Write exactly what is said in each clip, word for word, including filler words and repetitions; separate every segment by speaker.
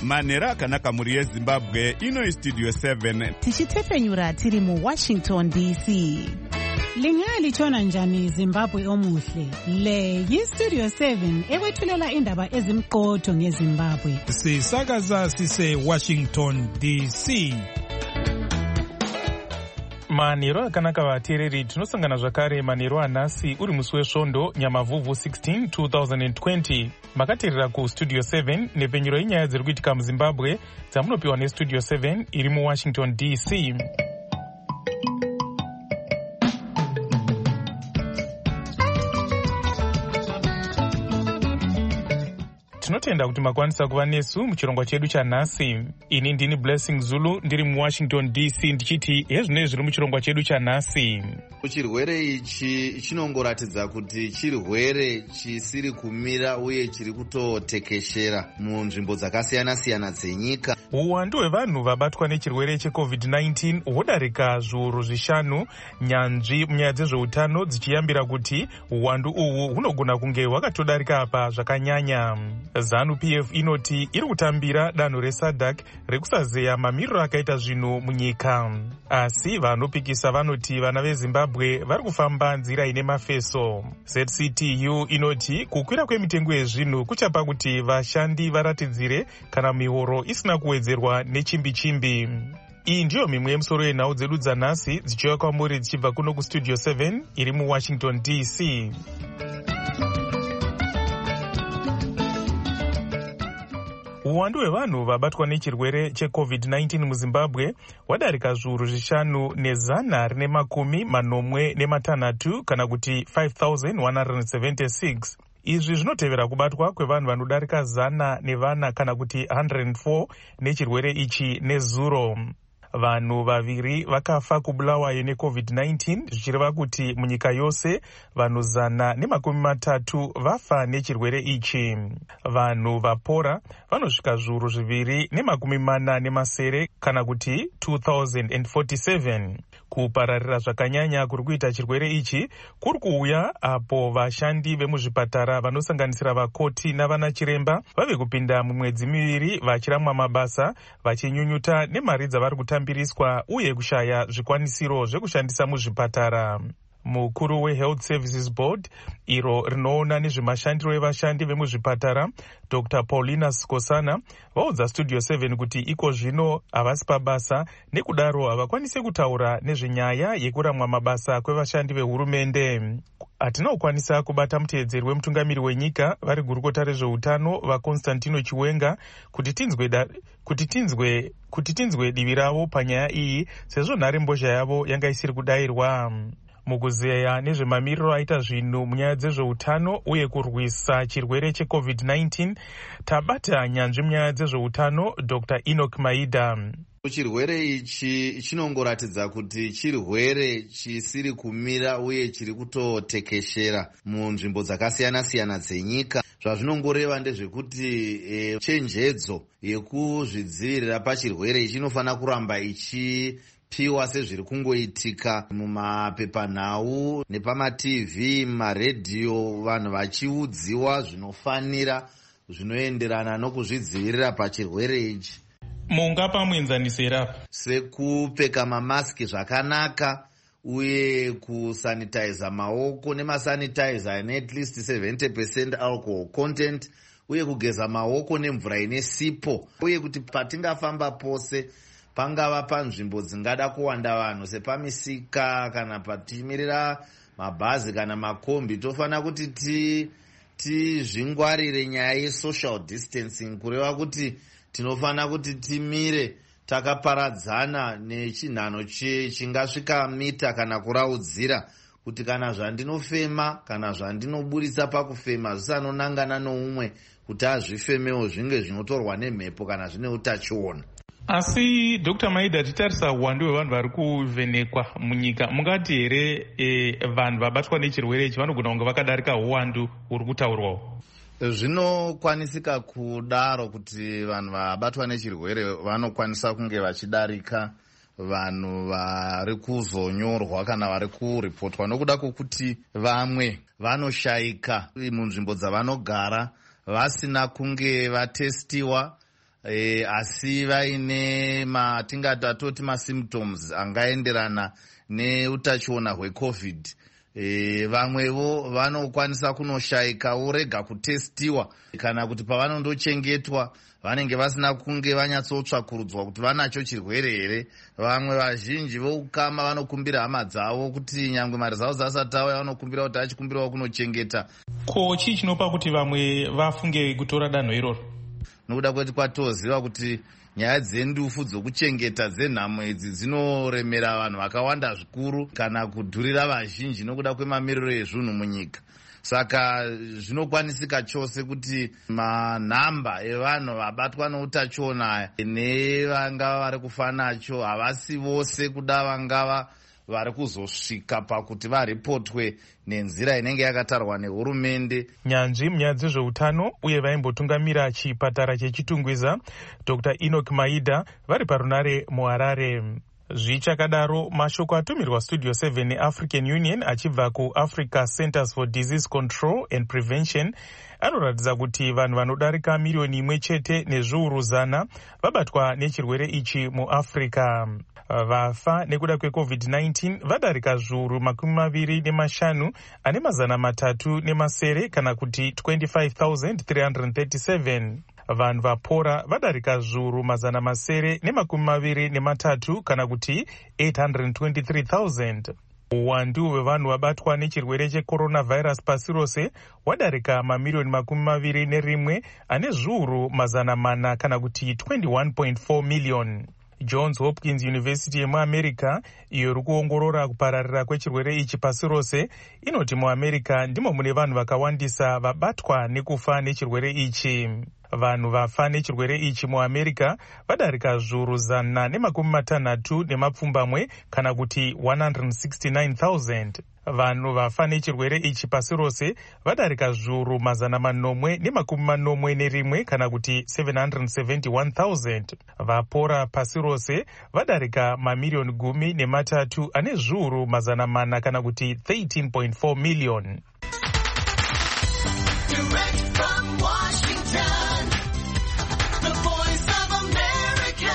Speaker 1: manhero akanaka mhuri yezimbabwe. Ino Studio seven
Speaker 2: tichitefenyura tiri mu Washington D C.
Speaker 3: Lingalitshona njani Zimbabwe omuhle? Le yi-Studio seven ekwethulela indaba ezimqotho ngeZimbabwe.
Speaker 4: Sisakaza sise Washington D C.
Speaker 5: Manhero akanaka vateereri, tinosangana zvakare manhero anhasi uri musi wesvondo Nyamavhuvhu sixteen twenty twenty. Makateerera kuStudio seven nepenyero yenyaya dziri kuitika muZimbabwe dzamunopiwa neStudio seven iri muWashington D C. Tinotenda kuti makwanisa kuva nesu muchirongwa chedu chanhasi. Ini ndini Blessing Zulu ndiri muWashington D C ndichiti hezvinei zviri muchirongwa chedu chanhasi.
Speaker 6: Chirwere ichi chinongoratidza kuti chirwere chisiri kumira uye chiri kutotekeshera munzvimbo dzakasiyana-siyana dzenyika.
Speaker 5: Uwandu hwevanhu vabatwa nechirwere checovid nineteen hwodarika zviuru zvishanu, nyanzvi munyaya dzezveutano dzichiyambira kuti uwandu uhwu hunogona kunge hwakatodarika apa zvakanyanya. ZANU-P F inoti iri kutambira danho reSADC rekusazeya mamiriro akaita zvinhu munyika. Asi vanopikisa vanoti vana veZimbabwe vari kufamba nzira ine mafeso. Z C T U inoti kukwira kwemitengo yezvinhu kuchapa kuti vashandi varatidzire kana mihoro isina kuwedzerwa nechimbi-chimbi. Iyi ndiyo mimwe yemusoro yenhau dzedu dzanhasi dzichiuya kwamuri dzichibva kuno kuStudio seven iri muWashington D C. Uwandu hwevanhu vabatwa nechirwere checovid nineteen muZimbabwe hwadarika zviuru zvishanu nezana rine makumi manomwe nematanhatu kana kuti five thousand one hundred seventy-six. Izvi zvinotevera kubatwa kwevanhu vanodarika zana nevana kana kuti one hundred four nechirwere ichi nezuro. Vanhu vaviri vakafa kubulawayo necovid nineteen zvichireva kuti munyika yose vanhu zana nemakumi matatu vafa nechirwere ichi. Vanhu vapora vanosvika zviuru zviviri nemakumi mana nemasere kana kuti two thousand forty-seven. Kupararira zvakanyanya kuri kuita chirwere ichi kuri kuuya apo vashandi vemuzvipatara vanosanganisira vakoti navana chiremba vave kupinda mumwedzi miviri vachiramwa mabasa vachinyunyuta nemari dzavari kutambiriswa uye kushaya zvikwanisiro zvekushandisa muzvipatara. Mukuru weHealth Services Board iro rinoona nezvemashandiro evashandi vemuzvipatara Doctor Paulina Skosana vaudza Studio seven kuti iko zvino havasi pabasa nekudaro havakwanisi kutaura nezvenyaya yekuramwa mabasa kwevashandi vehurumende. Hatina kukwanisa kubata muteedzeri wemutungamiri wenyika vari gurukota rezveutano vaConstantino Chiwenga kuti tinzwe da, kuti tinzwe kuti tinzwe divi ravo panyaya iyi sezvo nhare mbozha yavo yanga isiri kudayirwa. Mukuzeya nezvemamiriro aita zvinhu munyaya dzezveutano uye kurwisa chirwere checovid nineteen tabata nyanzvi munyaya dzezveutano Doctor Enoch Maida.
Speaker 6: Chirwere ichi chinongoratidza kuti chirwere chisiri kumira uye chiri kutotekeshera munzvimbo dzakasiyana-siyana dzenyika. Zvazvinongoreva ndezvekuti e, chenjedzo yekuzvidzivirira pachirwere ichi inofanira kuramba ichi piwa sezviri kungoitika mumapepanhau nepamaTV, maredhiyo, vanhu vachiudziwa zvinofanira zvinoenderana nokuzvidzivirira pachirwere ichi.
Speaker 5: Mungapa muenzanisira
Speaker 6: sekupfeka mamaski zvakanaka uye kusanitiza maoko nemasanitizer ane at least seventy percent alcohol content uye kugeza maoko nemvura ine sipo uye kuti patingafamba pose pangava panzvimbo dzingada kuwanda vanhu sepamisika kana patimirira mabhazi kana makombi tofanira kuti ti tizvingwarire nyaya yesocial distancing kureva kuti tinofanira kuti timire takaparadzana nechinhano chingasvika mita kana kuraudzira kuti kana zvandinofema kana zvandinoburitsa pakufema zvisanonangana noumwe kuti azvifemewo zvinge zvinotorwa nemhepo kana zvine utachiona.
Speaker 5: Asi Doctor Maida, titarisa uwandu hwevanhu vari kuvhenekwa munyika, mungati here e, vanhu vabatwa nechirwere ichi vanogona kunge vakadarika uwandu huri kutaurwawo?
Speaker 6: Zvinokwanisika kudaro kuti vanhu vabatwa nechirwere vanokwanisa kunge vachidarika vanhu vari kuzonyorwa kana vari kuripotwa nokuda kwokuti vamwe vanoshaika munzvimbo dzavanogara vasina kunge vatestiwa e, asi vaine matingati atoti masymptoms angaenderana neutachiona hwecovid. E, vamwevo vanokwanisa kunoshayikawo rega kutestiwa kana kuti pavanondochengetwa vanenge vasina kunge vanyatsotsvakurudzwa kuti vanacho chirwere here. Vamwe vazhinji voukama vanokumbira hama dzavo kuti nyangwe mari dzavo dzasati auya vanokumbira kuti achikumbirawo kunochengeta.
Speaker 5: Ko chii chinopa kuti vamwe vafunge kutora danho iroro?
Speaker 6: Nokuda kweti kwatoziva kuti nyaya dzendufu dzokuchengeta dzenhamo idzi dzinoremera vanhu vakawanda zvikuru kana kudhurira vazhinji nokuda kwemamiriro ezvinhu munyika. Saka zvinokwanisika chose kuti manhamba evanhu vabatwa neutachiona nevangava vari kufa nacho havasi vose kuda vangava vari kuzosvika pakuti varipotwe nenzira inenge yakatarwa nehurumende.
Speaker 5: Nyanzvi munyaya dzezveutano uye vaimbotungamira chipatara chechitungwiza Dr Enoch Maida vari parunare muHarare. Zvichakadaro, mashoko atumirwa Studio seven neAfrican Union achibva kuAfrica Centers for Disease Control and Prevention anoratidza kuti vanhu vanodarika miriyoni imwe chete nezviuru zana vabatwa nechirwere ichi muAfrica. Vafa nekuda kwecovid nineteen vadarika zviuru makumi maviri nemashanu ane mazana matatu nemasere kana kuti twenty-five thousand three hundred thirty-seven. Vanhu vapora vadarika zviuru mazana masere nemakumi maviri nematatu kana kuti eight hundred twenty-three thousand. Uwandu hwevanhu vabatwa nechirwere checoronavirus pasi rose wadarika mamiriyoni makumi maviri nerimwe ane zviuru mazana mana kana kuti twenty-one point four million. Johns Hopkins University yemuAmerica iyo iri kuongorora kupararira kwechirwere ichi pasi rose inoti muAmerica ndimo mune vanhu vakawandisa vabatwa nekufa nechirwere ichi. Vanhu vafa nechirwere ichi muAmerica vadarika zviuru zana nemakumi matanhatu nemapfumbamwe kana kuti one hundred sixty-nine thousand. Vanhu vafa nechirwere ichi pasi rose vadarika zviuru mazana manomwe nemakumi manomwe nerimwe kana kuti seven hundred seventy-one thousand. Vapora pasi rose vadarika mamiriyoni gumi nematatu ane zviuru mazana mana kana kuti thirteen point four million.
Speaker 7: Direct from Washington, the voice of America,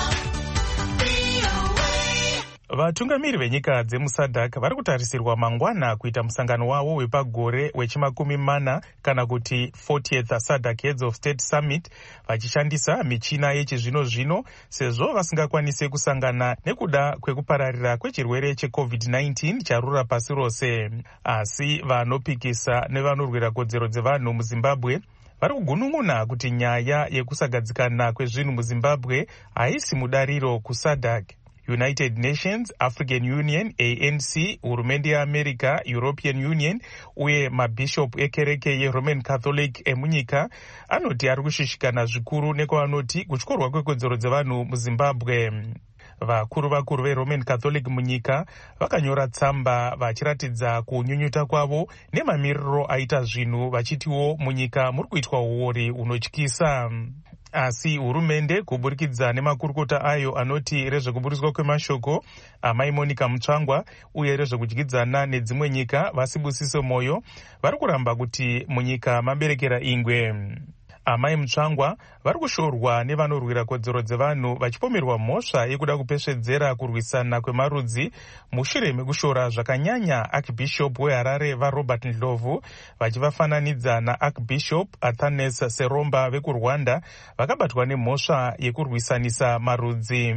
Speaker 7: V O A.
Speaker 5: Vatungamiri venyika dzemusadhak vari kutarisirwa mangwana kuita musangano wavo wepagore wechimakumi mana kana kuti fortieth SADC Heads of State Summit vachishandisa michina yechizvino-zvino sezvo vasingakwanise kusangana nekuda kwekupararira kwechirwere checovid nineteen charura pasi rose. Asi vanopikisa nevanorwira kodzero dzevanhu muZimbabwe vari kugunun'una kuti nyaya yekusagadzikana kwezvinhu muZimbabwe haisi mudariro kuSADC. United Nations, African Union, A N C, hurumende yeAmerica, European Union uye mabhishop ekereke yeRoman Catholic emunyika anoti ari kushishikana zvikuru nekwavanoti kutyorwa kwekodzero dzevanhu muZimbabwe. Vakuru vakuru veRoman Catholic munyika vakanyora tsamba vachiratidza kunyunyuta kwavo nemamiriro aita zvinhu vachitiwo munyika muri kuitwa uori unotyisa. Asi hurumende kuburikidza nemakurukota ayo anoti rezvekuburiswa kwemashoko amai Monica Mutsvangwa uye rezvekudyidzana nedzimwe nyika Vasibusiso Moyo vari kuramba kuti munyika maberekera ingwe. Amai Mutsvangwa vari kushorwa nevanorwira kodzero dzevanhu vachipomerwa mhosva yekuda kupesvedzera kurwisana kwemarudzi mushure mekushora zvakanyanya Archbishop weHarare vaRobert Ndlovu vachivafananidza naArchbishop Athanas Seromba vekuRwanda vakabatwa nemhosva yekurwisanisa marudzi.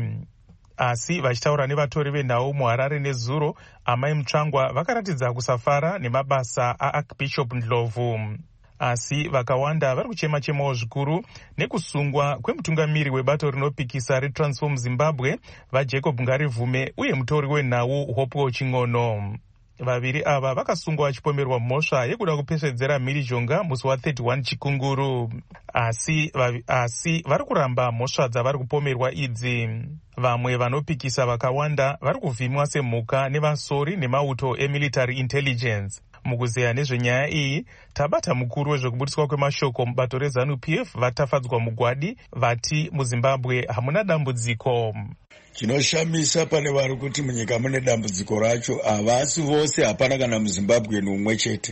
Speaker 5: Asi vachitaura nevatori venhau muHarare nezuro, amai Mutsvangwa vakaratidza kusafara nemabasa aArchbishop Ndlovu. Asi vakawanda vari kuchema-chemawo zvikuru nekusungwa kwemutungamiri webato rinopikisa reTransform Zimbabwe vaJacob Ngarivume uye mutori wenhau Hope Ching'ono. Vaviri ava vakasungwa vachipomerwa mhosva yekuda kupesvedzera mhirizhonga musi wa31 Chikunguru. Asi vavi, asi vari kuramba mhosva dzavari kupomerwa idzi. Vamwe vanopikisa vakawanda vari kuvhimwa semhuka nevasori nemauto emilitary intelligence. Mukuzeya nezvenyaya iyi, tabata mukuru wezvekuburiswa kwemashoko mubato reZANU-P F vatafadzwa mugwadi vati muZimbabwe hamuna dambudziko.
Speaker 8: Chinoshamisa pane vari kuti munyika mune dambudziko racho havasi vose, hapana kana muZimbabwe n'umwe chete.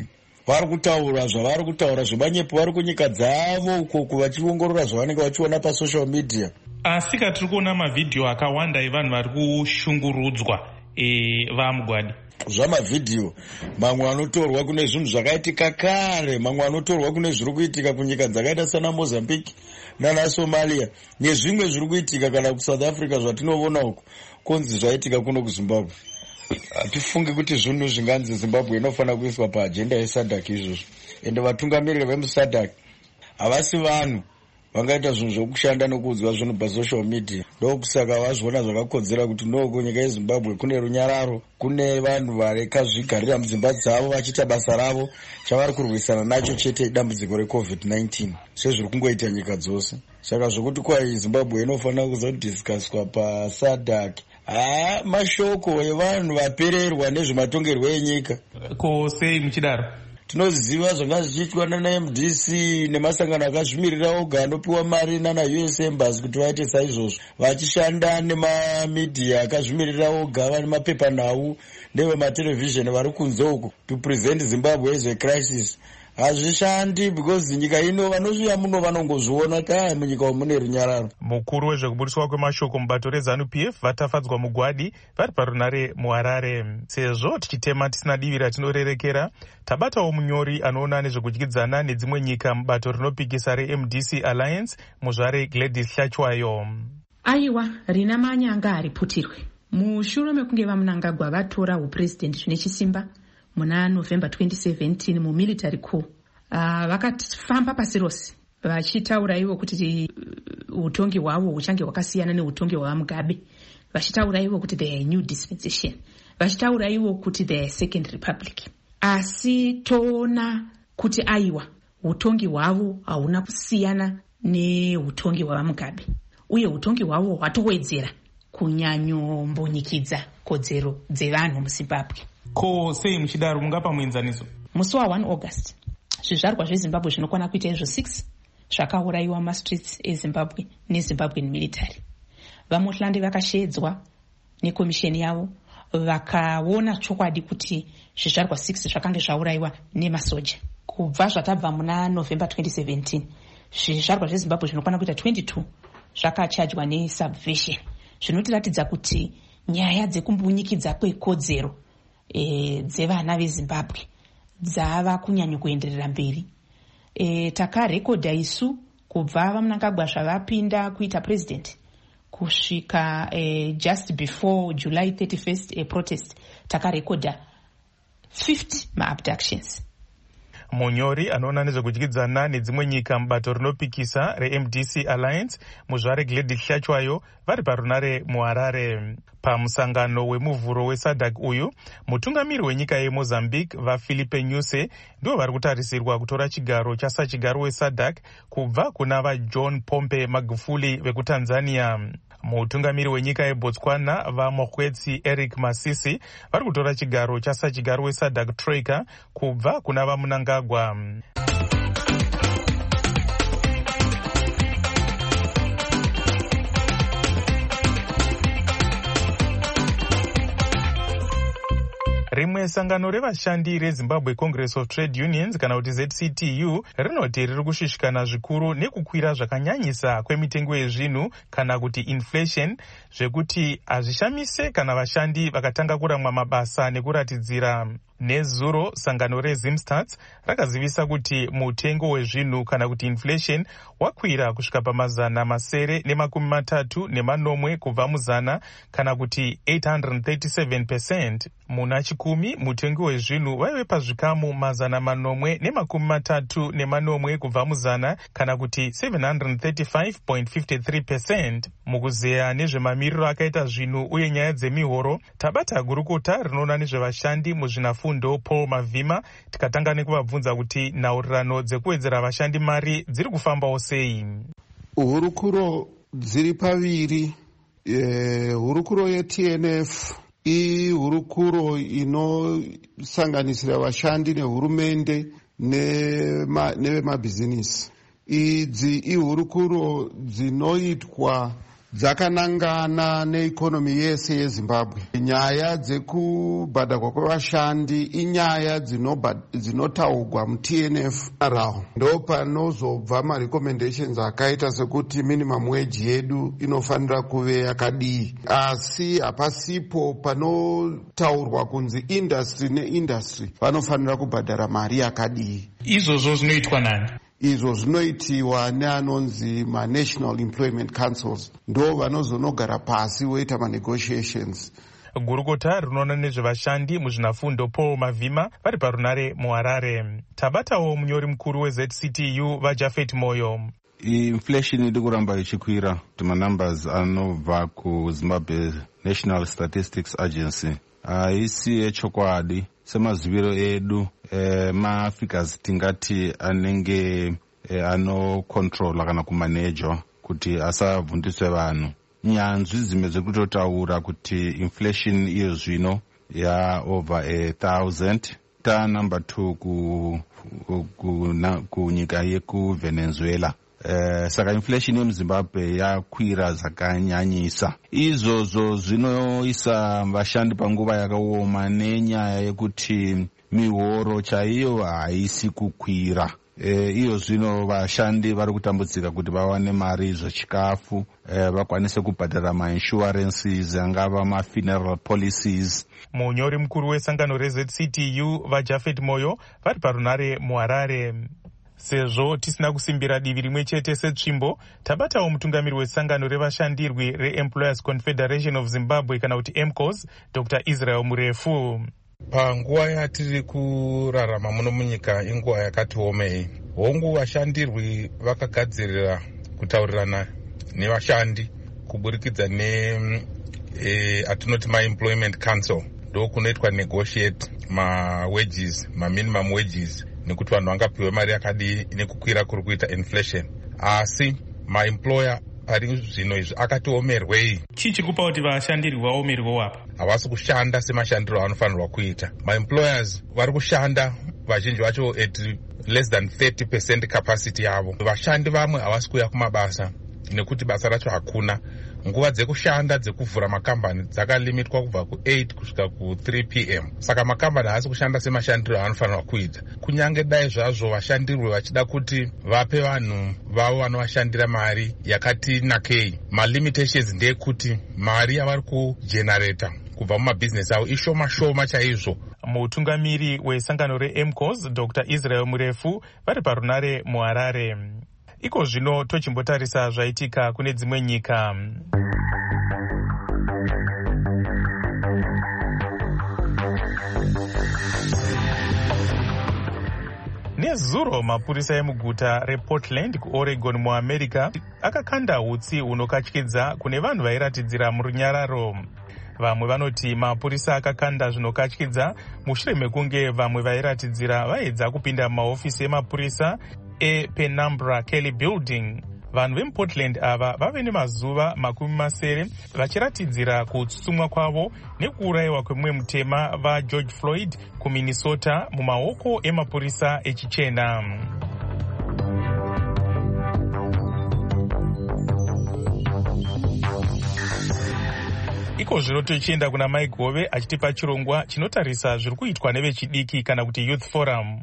Speaker 8: vari kutaura zvavari kutaura zvemanyepo vari kunyika dzavo uko vachiongorora zvavanenge vachiona pasocial media.
Speaker 5: Asi katiri kuona mavhidhiyo akawanda evanhu vari kushungurudzwa e, vaMugwadi.
Speaker 8: Zvamavhidhiyo mamwe anotorwa kune zvinhu zvakaitika kare, mamwe anotorwa kune zviri kuitika kunyika dzakaita sana Mozambique nana Somalia nezvimwe zviri kuitika kana kuSouth Africa zvatinoona uko konzi zvaitika kuno kuZimbabwe. Hatifungi kuti zvinhu zvinganzi Zimbabwe inofanira kuiswa paagenda yeSADC izvozvo, ende vatungamiriri vemuSADC havasi vanhu vangaita zvinhu zvokushanda nokuudzwa zvinhu pasocial media. Ndokusaka vazviona zvakakodzera kuti no kunyika yeZimbabwe kune runyararo, kune vanhu varekazvigarira mudzimba dzavo vachiita basa ravo chavari kurwisana nacho chete dambudziko recovid nineteen sezviri kungoita nyika dzose. Saka zvokuti kwai Zimbabwe inofanira kuzodhiskaswa paSADC haa mashoko evanhu vapererwa nezvematongerwo enyika.
Speaker 5: Ko sei muchidaro?
Speaker 8: Tinoziva zvanga zvichiitwa nana M D C nemasangano akazvimirira oga anopiwa mari nana U S Embassy kuti vaite saizvozvo, vachishanda nemamidhiya akazvimirira oga vane mapepanhau nevematelevhizheni vari kunze uko to present Zimbabwe as a crisis. Hazvishandi because nyika ino vanozviya muno vanongozviona ta munyika mune runyararo.
Speaker 5: Mukuru wezvekubudiswa kwemashoko mubato reZANU P F vatafadzwa Mugwadi vari parunare muHarare. Sezvo tichitema tisina divi ratinorerekera, tabatawo munyori anoona nezvekudyidzana nedzimwe nyika mubato rinopikisa reM D C Alliance muzvare Gladys Hlachwayo.
Speaker 9: Aiwa rina manyanga ariputirwe mushure mekunge vaMnangagwa vatora upresident zvine chisimba muna November twenty seventeen mu military coup. Uh, vakafamba pasi rose vachitaura ivo kuti utongi hwavo huchange hwakasiyana neutongi hwaMugabe, vachitaura ivo kuti the new dispensation, vachitaura ivo kuti the second republic. Asi toona kuti aiwa utongi hwavo hauna kusiyana neutongi hwaMugabe, uye utongi hwavo hwatowedzera kunyanyombonyikidza kodzero dzevanhu muZimbabwe.
Speaker 5: Ko sei muchidaro mungapa muenzaniso?
Speaker 9: Musi wa one August zvizvarwa zveZimbabwe zvinokwana kuita izvo six zvakaurayiwa mastreets eZimbabwe neZimbabwean military. Vamuhlandi vakashedzwa nekomisheni yavo vakaona chokwadi kuti zvizvarwa six zvakange zvaurayiwa nemasoja. Kubva zvatabva muna November twenty seventeen zvizvarwa zveZimbabwe zvinokwana kuita twenty-two zvakachajwa nesubversion, zvinotiratidza kuti nyaya dzekumbonyikidza kwekodzero E, dzevana veZimbabwe dzava kunyanya kuenderera mberi. E, takarekodha isu kubva vaMnangagwa zvavapinda kuita president kusvika e, just before July thirty-first a protest takarekodha fifty ma-abductions.
Speaker 5: Munyori anoona nezvekudyidzana nedzimwe nyika mubato rinopikisa reM D C Alliance muzvare Gladys Hlachwayo vari parunare muHarare. Pamusangano wemuvhuro weSADC uyu, mutungamiri wenyika yeMozambique vaFilipe Nyusi ndivo vari kutarisirwa kutora chigaro chasachigaro weSADC kubva kuna vaJohn Pombe Magufuli vekuTanzania. Mutungamiri wenyika yeBotswana vaMokgweetsi Eric Masisi vari kutora chigaro chasachigaro weSADC Troika kubva kuna vaMnangagwa. Rimwe sangano revashandi reZimbabwe Congress of Trade Unions kana kuti Z C T U rinoti riri kushushikana zvikuru nekukwira zvakanyanyisa kwemitengo yezvinhu kana kuti inflation, zvekuti hazvishamise kana vashandi vakatanga kuramwa mabasa nekuratidzira. Nezuro sangano reZimstats rakazivisa kuti mutengo wezvinhu kana kuti inflation wakwira kusvika pamazana masere nemakumi matatu nemanomwe kubva muzana kana kuti eight hundred thirty-seven percent. Muna chikumi mutengo wezvinhu waive pazvikamu mazana manomwe nemakumi matatu nemanomwe kubva muzana kana kuti seven hundred thirty-five point five three percent. Mukuzeya nezvemamiriro akaita zvinhu uye nyaya dzemihoro, tabata gurukota rinoona nezvevashandi muzvinafundo Paul Mavhima tikatanga nekuvabvunza kuti nhaurirano dzekuwedzera vashandi mari dziri kufambawo sei.
Speaker 10: Hurukuro dziri paviri. E, hurukuro yeT N F ihurukuro inosanganisira vashandi nehurumende nevemabhizinisi. Idzi ihurukuro dzinoitwa dzakanangana neikonomi yese yezimbabwe. Nyaya dzekubhadharwa kwevashandi inyaya dzinotaurwa mu-T N F rao. Ndo panozobva ma-recommendations akaita sekuti minimum wage yedu inofanira kuve yakadii, asi hapasipo panotaurwa kunzi industry neindustry vanofanira kubhadhara mari yakadii.
Speaker 5: Izvozvo zvinoitwa nani?
Speaker 10: Izvo zvinoitiwa neanonzi ma-National Employment Councils, ndo vanozonogara pasi voita ma-negotiations.
Speaker 5: Gurukota rinoona nezvevashandi muzvinafundo Paul Mavhima vari parunare muHarare. Tabatawo munyori mukuru we-Z C T U vaJafet Moyo.
Speaker 11: Inflation iri kuramba ichikwira kuti manumbers anobva kuZimbabwe National Statistics Agency haisi yechokwadi. Semaziviro edu eh, mafigures tingati anenge eh, ano control kana kumanejwa kuti asavhundiswe vanhu. Nyanzvi dzimwe dzekutotaura kuti inflation iyo zvino ya over a thousand. Ta number two ku kunyika yekuVenezuela. Uh, saka inflation yemuZimbabwe yakwira zvakanyanyisa. Izvozvo zvinoisa vashandi panguva yakaoma nenyaya yekuti mihoro chaiyo haisi kukwira. E, iyo zvino vashandi vari kutambudzika kuti vawane mari zvechikafu, e, vakwanise kubhadhara ma-insurances angava ma-funeral policies.
Speaker 5: Munyori mukuru wesangano re-Z C T U vaJafet Moyo vari parunare muHarare. Sezvo tisina kusimbira divi rimwe chete setsvimbo, tabatawo mutungamiri wesangano revashandirwi re-Employers Confederation of Zimbabwe kana kuti M C O S, Doctor Israel Murefu.
Speaker 4: Panguva yatiri kurarama muno munyika inguva yakati omei. Hongu vashandirwi vakagadzirira kutaurirana nevashandi kuburikidza ne e, atinoti ma-Employment Council. Ndo kunoitwa negotiate ma-wages, ma-minimum wages, nekuti vanhu vangapiwe mari yakadii nekukwira kuri kuita inflation. Asi ma-employer pari zvino izvi akatiomerwei.
Speaker 5: Chii chiri kupa kuti vashandirwi vaomerwewo apa?
Speaker 4: Havasi kushanda semashandiro avanofanirwa kuita. Ma-employers vari kushanda vazhinji vacho at less than thirty percent capacity yavo. Vashandi vamwe havasi kuuya kumabasa nekuti basa racho hakuna. Nguva dzekushanda dzekuvhura makambani dzakalimitwa kubva ku-eight kusvika ku-three p m Saka makambani haasi kushanda semashandiro avanofanirwa kuita. Kunyange dai zvazvo vashandirwe vachida kuti vape vanhu vavo vanovashandira mari yakati nakei, ma-limitations ndeyekuti mari yavari kugenerator kubva mumabhizinesi avo ishoma shoma chaizvo. Mutungamiri wesangano re-M C O S, Doctor Israel Murefu vari parunare muHarare. Iko zvino tochimbotarisa zvaitika kune dzimwe nyika. Nezuro mapurisa emuguta rePortland kuOregon muAmerica akakanda hutsi hunokatyidza kune vanhu vairatidzira murunyararo. Vamwe vanoti mapurisa akakanda zvinokatyidza mushure mekunge vamwe vairatidzira vaedza kupinda mahofisi emapurisa ePenumbra Kelly Building. Vanhu vemuPortland ava vave nemazuva makumi masere vachiratidzira kutsutsumwa kwavo nekuurayiwa kwemumwe mutema vaGeorge Floyd kuMinnesota mumaoko emapurisa echichena. Iko zvino tochienda kuna Mike Gove achitipa chirongwa chinotarisa zviri kuitwa nevechidiki kana kuti Youth Forum.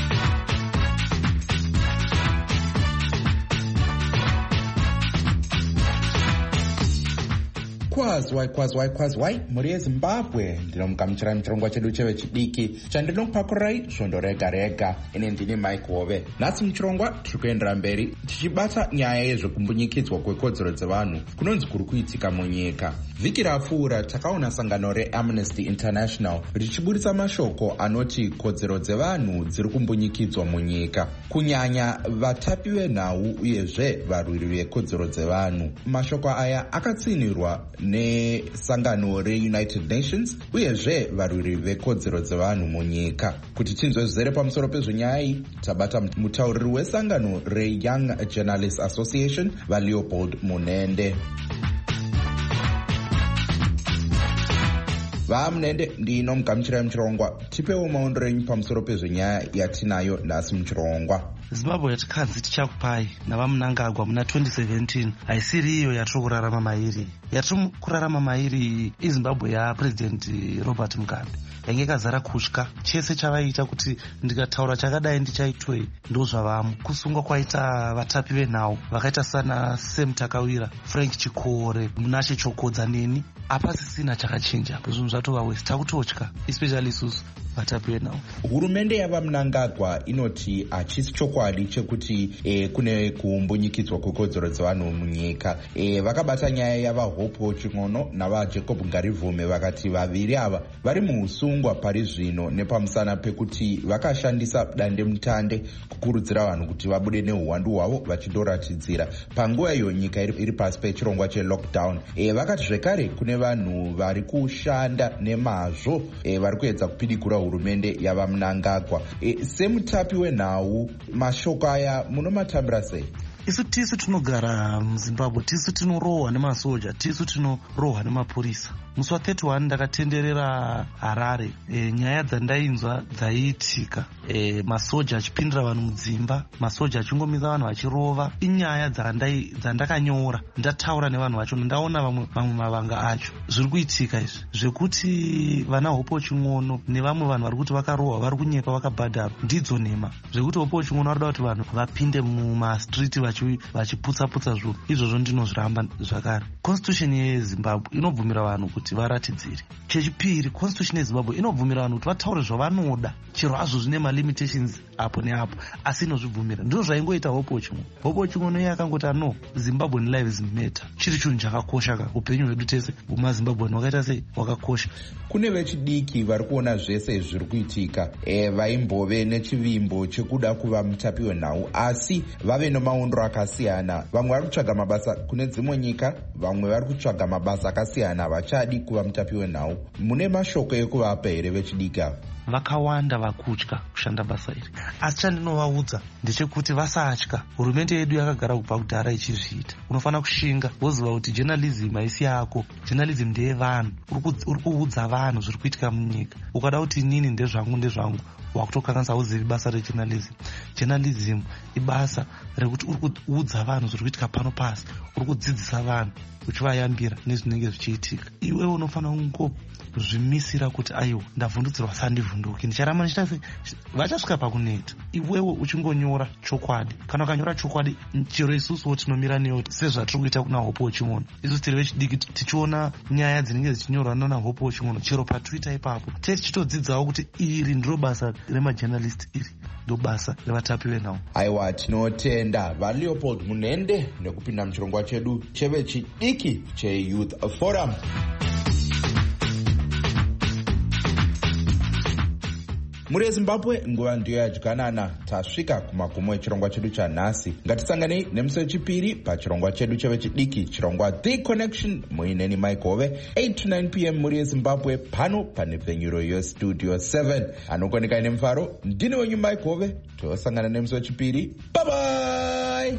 Speaker 12: Kwazwai kwazwai kwazwai muri yeZimbabwe, ndinomugamuchirai muchirongwa chedu chevechidiki chandinokupakurai svondo rega rega. Ine ndini Mike Hove. Nhasi muchirongwa tiri kuendera mberi tichibata nyaya yezvekumbunyikidzwa kwekodzero dzevanhu kunonzi kuri kuitika munyika. Vhiki rapfuura takaona sangano reAmnesty International richiburitsa mashoko anoti kodzero dzevanhu dziri kumbunyikidzwa munyika, kunyanya vatapi venhau uyezve varwiri vekodzero dzevanhu. Mashoko aya akatsinirwa nesangano reUnited Nations uyezve varwiri vekodzero dzevanhu munyika. Kuti tinzwe zvizere pamusoro pezvenyaya iyi, tabata mutauriri wesangano reYoung Journalists Association vaLeopold Munende. vamunende ndino mugamuchirai muchirongwa. Tipewo maondero enyu pamusoro pezvenyaya yatinayo nhasi muchirongwa.
Speaker 13: Zimbabwe yatikanzi tichakupai navamunangagwa muna twenty seventeen haisiri iyo yatiri kurarama mairi. Yatiri kurarama mairi izimbabwe yapresident Robert Mugabe yange ikazara kutya. Chese chavaita kuti ndikataura chakadai ndichaitwei ndo zvavamo. Kusungwa kwaita vatapi venhau vakaita sana Sam Takawira, Frank Chikore, Munashe Chokodza neni hapasisina chakachinja. Zvinhu zvatova wese takutotya, especially isusu vatapi venhau.
Speaker 12: Hurumende yavamunangagwa inoti hachisi chokwadi chekuti e, kune kuumbunyikidzwa kwekodzero dzevanhu munyika. E, vakabata nyaya yavahopo Ching'ono navaJacob Ngarivume vakati vaviri ava vari muusungwa pari zvino nepamusana pekuti vakashandisa dande mutande kukurudzira vanhu kuti vabude neuhwandu hwavo vachindoratidzira panguva iyo nyika iri, iri pasi pechirongwa chelockdown. E, vakati zvekare kune vanhu vari kushanda nemazvo e, vari kuedza kupidikura hurumende yavamunangagwa. E, semutapi wenhau mashoko aya munomatambira sei?
Speaker 13: Isu tisu tinogara muZimbabwe, tisu tinorohwa nemasoja, tisu tinorohwa nemapurisa. Musi wa thirty-one ndakatenderera Harare. E, nyaya dzandainzwa dzaiitika, e, masoja achipindira vanhu mudzimba, masoja achingomisa vanhu vachirova, inyaya dzandakanyora ndataura nevanhu vacho. Ndaona vamwe mavanga acho zviri kuitika izvi zvekuti vana Hopo Ching'ono nevamwe vanhu vari kuti vakarohwa vari kunyepa vakabhadharwa ndidzo nhema zvekuti Hopo Ching'ono varida kuti vanhu vapinde mumastriti vachiputsa-putsa zvinhu. Izvozvo ndinozviramba zvakare. Constitution yeZimbabwe inobvumira vanhu kuti varatidzire. Chechipiri, Constitution yeZimbabwe inobvumira vanhu kuti vataure zvavanoda chero hazvo zvine malimitations apo neapo, asi inozvibvumira. Ndizvo zvaingoita Hopo Ching'ono. Hopo Ching'ono iye akangoti no, Zimbabwean lives matter. Chiri chinhu chakakosha ka upenyu hwedu tese humaZimbabwean wakaita sei wakakosha.
Speaker 12: Kune vechidiki vari kuona zvese zviri kuitika, e, vaimbove nechivimbo chekuda kuva mutapi wenhau asi vave nemaondero akasiyana. Vamwe vari kutsvaga mabasa kune dzimwe nyika, vamwe vari kutsvaga mabasa akasiyana vachadi kuva mutapi wenhau. Mune mashoko ekuvapa here vechidiki ava?
Speaker 13: Vakawanda vakutya kushanda basa iri, asi chandinovaudza ndechekuti vasatya. Hurumende yedu yakagara kubva kudhara ichizviita. Unofanira kushinga woziva kuti journalism haisi yako, journalism ndeyevanhu. Uri kuudza vanhu zviri kuitika munyika. Ukada kuti inini ndezvangu ndezvangu wakutokanganisa uzivi basa rejournalism. Journalism ibasa rekuti uri kuudza vanhu zviri kuitika pano pasi, uri kudzidzisa vanhu uchivayambira nezvinenge zvichiitika. Iwe unofanira kungo zvimisira kuti aiwa ndavhundutsirwa sandivhunduki ndicharamba ndichita sei, vachasvika pakuneta. Iwewe uchingonyora chokwadi, kana ukanyora chokwadi chero isusuwo tinomira newo sezvatiri kuita kuna Hopo Ching'ono. Isusu tiri vechidiki tichiona nyaya dzinenge dzichinyorwa nana Hopo Ching'ono chero patwitter ipapo tichitodzidzawo kuti iri ndiro basa remajournalist, iri ndo basa revatapi venhau.
Speaker 12: Aiwa, tinotenda vaLeopold Munende nekupinda muchirongwa chedu chevechidiki cheYouth Forum. Muri Zimbabwe nguva ndiyo yadyanana. Tasvika kumagumo echirongwa chedu chanhasi. Ngatisanganei nemusi wechipiri pachirongwa chedu chevechidiki, chirongwa The Connection. Muineni Mike Hove, eight to nine p m muri Zimbabwe, pano pane pfenyuro yestudio seven. Anokoneka ine mufaro, ndini wenyu Mike Hove. Tosangana nemusi wechipiri. Bye bye.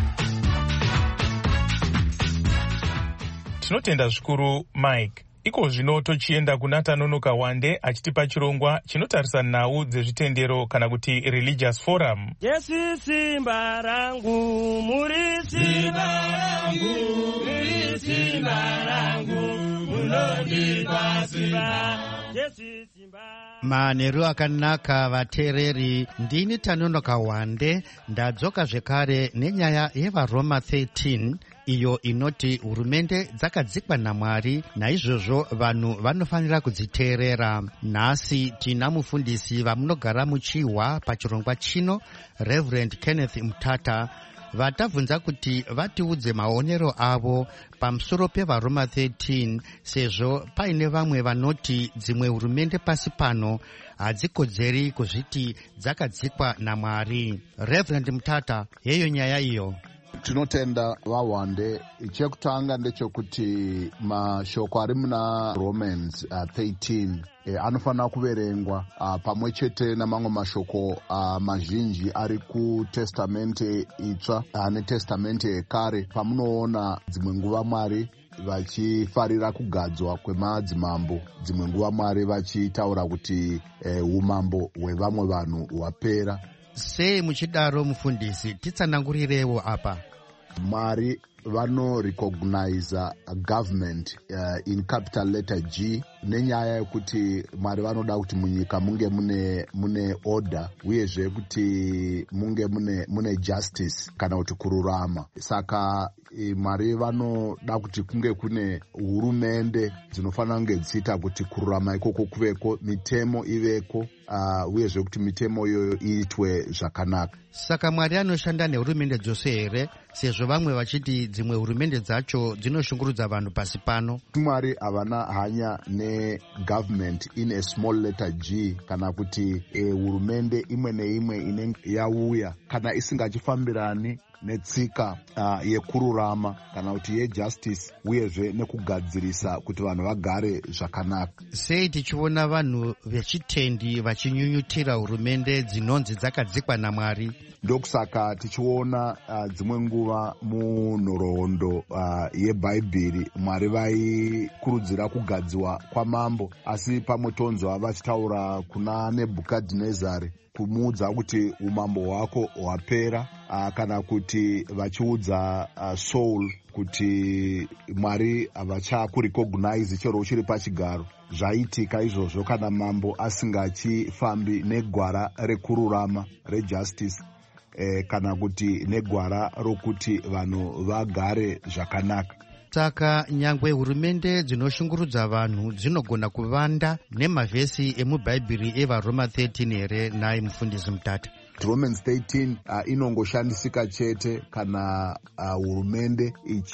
Speaker 5: Tinotenda zvikuru Mike. Iko zvino tochienda kuna Tanonoka Wande achitipa chirongwa chinotarisa nhau dzezvitendero kana kuti religious forum.
Speaker 14: Yesu simba rangu, muri simba rangu, muri simba rangu, munondipa simba.
Speaker 15: Manheru akanaka vateereri, ndini Tanonoka Wande. Ndadzoka zvekare nenyaya yevaRoma thirteen iyo inoti hurumende dzakadzikwa naMwari, naizvozvo vanhu vanofanira kudziteerera. Nhasi tina mufundisi vamunogara muchihwa pachirongwa chino, Reverend Kenneth Mutata, vatabvunza kuti vatiudze maonero avo pamusoro pevaRoma thirteen, sezvo paine vamwe vanoti dzimwe hurumende pasi pano hadzikodzeri kuzviti dzakadzikwa naMwari. Reverend Mutata, yeyo nyaya iyo.
Speaker 16: Tinotenda vaWande. Chekutanga ndechekuti mashoko ari muna Romans uh, thirteen e, anofanira kuverengwa uh, pamwe chete namamwe mashoko uh, mazhinji ari kutestamente itsva uh, netestamente yekare. Pamunoona dzimwe nguva Mwari vachifarira kugadzwa kwemadzimambo, dzimwe nguva Mwari vachitaura kuti eh, umambo hwevamwe vanhu hwapera.
Speaker 15: Sei muchidaro mufundisi, titsanangurirewo apa.
Speaker 16: Mwari vanorecognize government uh, in capital letter G nenyaya yekuti Mwari vanoda kuti munyika munge mune mune order uyezve kuti munge mune mune justice kana kuti kururama. Saka e, Mwari vanoda kuti kunge kune hurumende dzinofanira kunge dziita kuti kururama ikoko kuveko, mitemo iveko, uh, uyezve kuti mitemo iyoyo iitwe zvakanaka.
Speaker 15: Saka Mwari anoshanda nehurumende dzose here, sezvo vamwe vachiti dzimwe hurumende dzacho dzinoshungurudza vanhu pasi pano?
Speaker 16: Mwari havana hanya negovernment in a small letter G, kana kuti e, hurumende imwe neimwe inenge yauya kana isingachifambirani netsika uh, yekururama kana kuti yejustice uyezve nekugadzirisa kuti vanhu vagare zvakanaka.
Speaker 15: Sei tichiona vanhu vechitendi vachinyunyutira hurumende dzinonzi dzakadzikwa naMwari?
Speaker 16: Ndokusaka tichiona uh, dzimwe nguva munhoroondo uh, yebhaibheri Mwari vaikurudzira kugadziwa kwamambo, asi pamwe tonzwa vachitaura kuna Nebhukadhinezari kumuudza kuti umambo hwako hwapera, uh, kana kuti vachiudza uh, Saul kuti Mwari havachakurecognize chero uchiri pachigaro. Zvaitika izvozvo kana mambo asingachifambi negwara rekururama rejustice, eh, kana kuti negwara rokuti vanhu vagare zvakanaka.
Speaker 15: Saka nyangwe hurumende dzinoshungurudza vanhu dzinogona kuvanda nemavhesi emubhaibheri evaRoma thirteen here, naye mufundisi Mutata?
Speaker 16: Romans thirteen uh, inongoshandisika chete kana uh, hurumende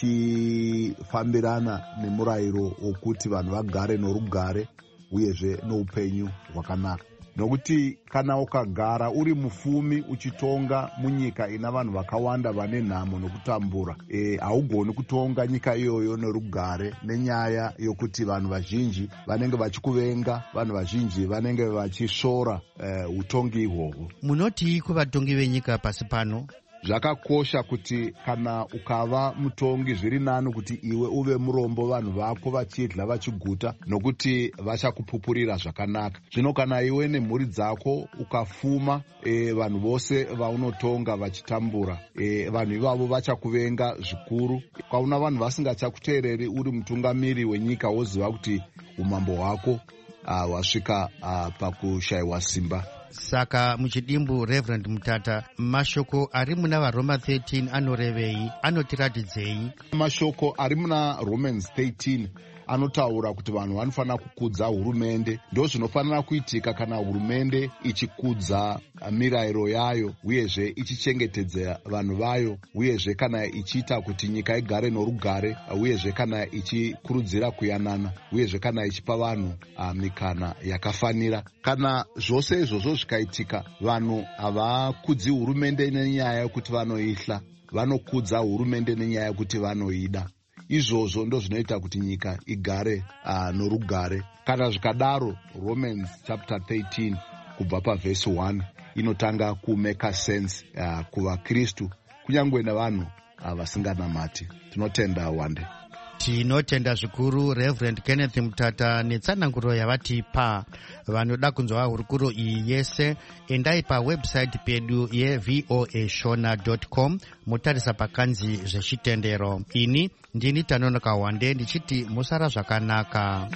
Speaker 16: ichifambirana nemurayiro wokuti vanhu vagare norugare uyezve noupenyu hwakanaka. Nokuti kana ukagara uri mufumi uchitonga munyika ina vanhu vakawanda vane nhamo nokutambura, e, haugoni kutonga nyika iyoyo nerugare, nenyaya yokuti vanhu vazhinji vanenge vachikuvenga, vanhu vazhinji vanenge vachisvora uh, utongi ihwohwo.
Speaker 15: Munoti kuvatongi venyika pasi pano?
Speaker 16: Zvakakosha kuti kana ukava mutongi zviri nani kuti iwe uve murombo vanhu vako vachidla vachiguta, nokuti vachakupupurira zvakanaka. Zvino kana iwe nemhuri dzako ukafuma, e, vanhu vose vaunotonga vachitambura, e, vanhu ivavo vachakuvenga zvikuru. Kwauna vanhu vasingachakuteereri uri mutungamiri wenyika, woziva kuti umambo hwako hwasvika uh, uh, pakushayiwa simba.
Speaker 15: Saka muchidimbu Reverend Mutata, mashoko ari muna vaRoma thirteen anorevei, anotiratidzei?
Speaker 16: Mashoko ari muna Romans thirteen anotaura kuti vanhu vanofanira kukudza hurumende. Ndo zvinofanira kuitika kana hurumende ichikudza mirayiro yayo uyezve ichichengetedza vanhu vayo, uyezve kana ichiita kuti nyika igare norugare, uyezve kana ichikurudzira kuyanana, uyezve kana ichipa vanhu uh, mikana yakafanira. Kana zvose izvozvo zvikaitika, vanhu havakudzi hurumende nenyaya yokuti vanoihla, vanokudza hurumende nenyaya yokuti vanoida. Izvozvo ndo zvinoita kuti nyika igare uh, norugare. Kana zvikadaro, Romans chapter thirteen kubva pavhesi one inotanga kumeka sense uh, kuvaKristu kunyangwe nevanhu uh, vasinganamati. Tinotenda Wande.
Speaker 15: Tinotenda zvikuru Reverend Kenneth Mutata netsananguro yavatipa. Vanoda kunzwa hurukuro iyi yese, endai pawebsite pedu ye v o a shona dot com mutarisa pakanzi zvechitendero. Ini ndini Tanonoka Wande ndichiti musara zvakanaka.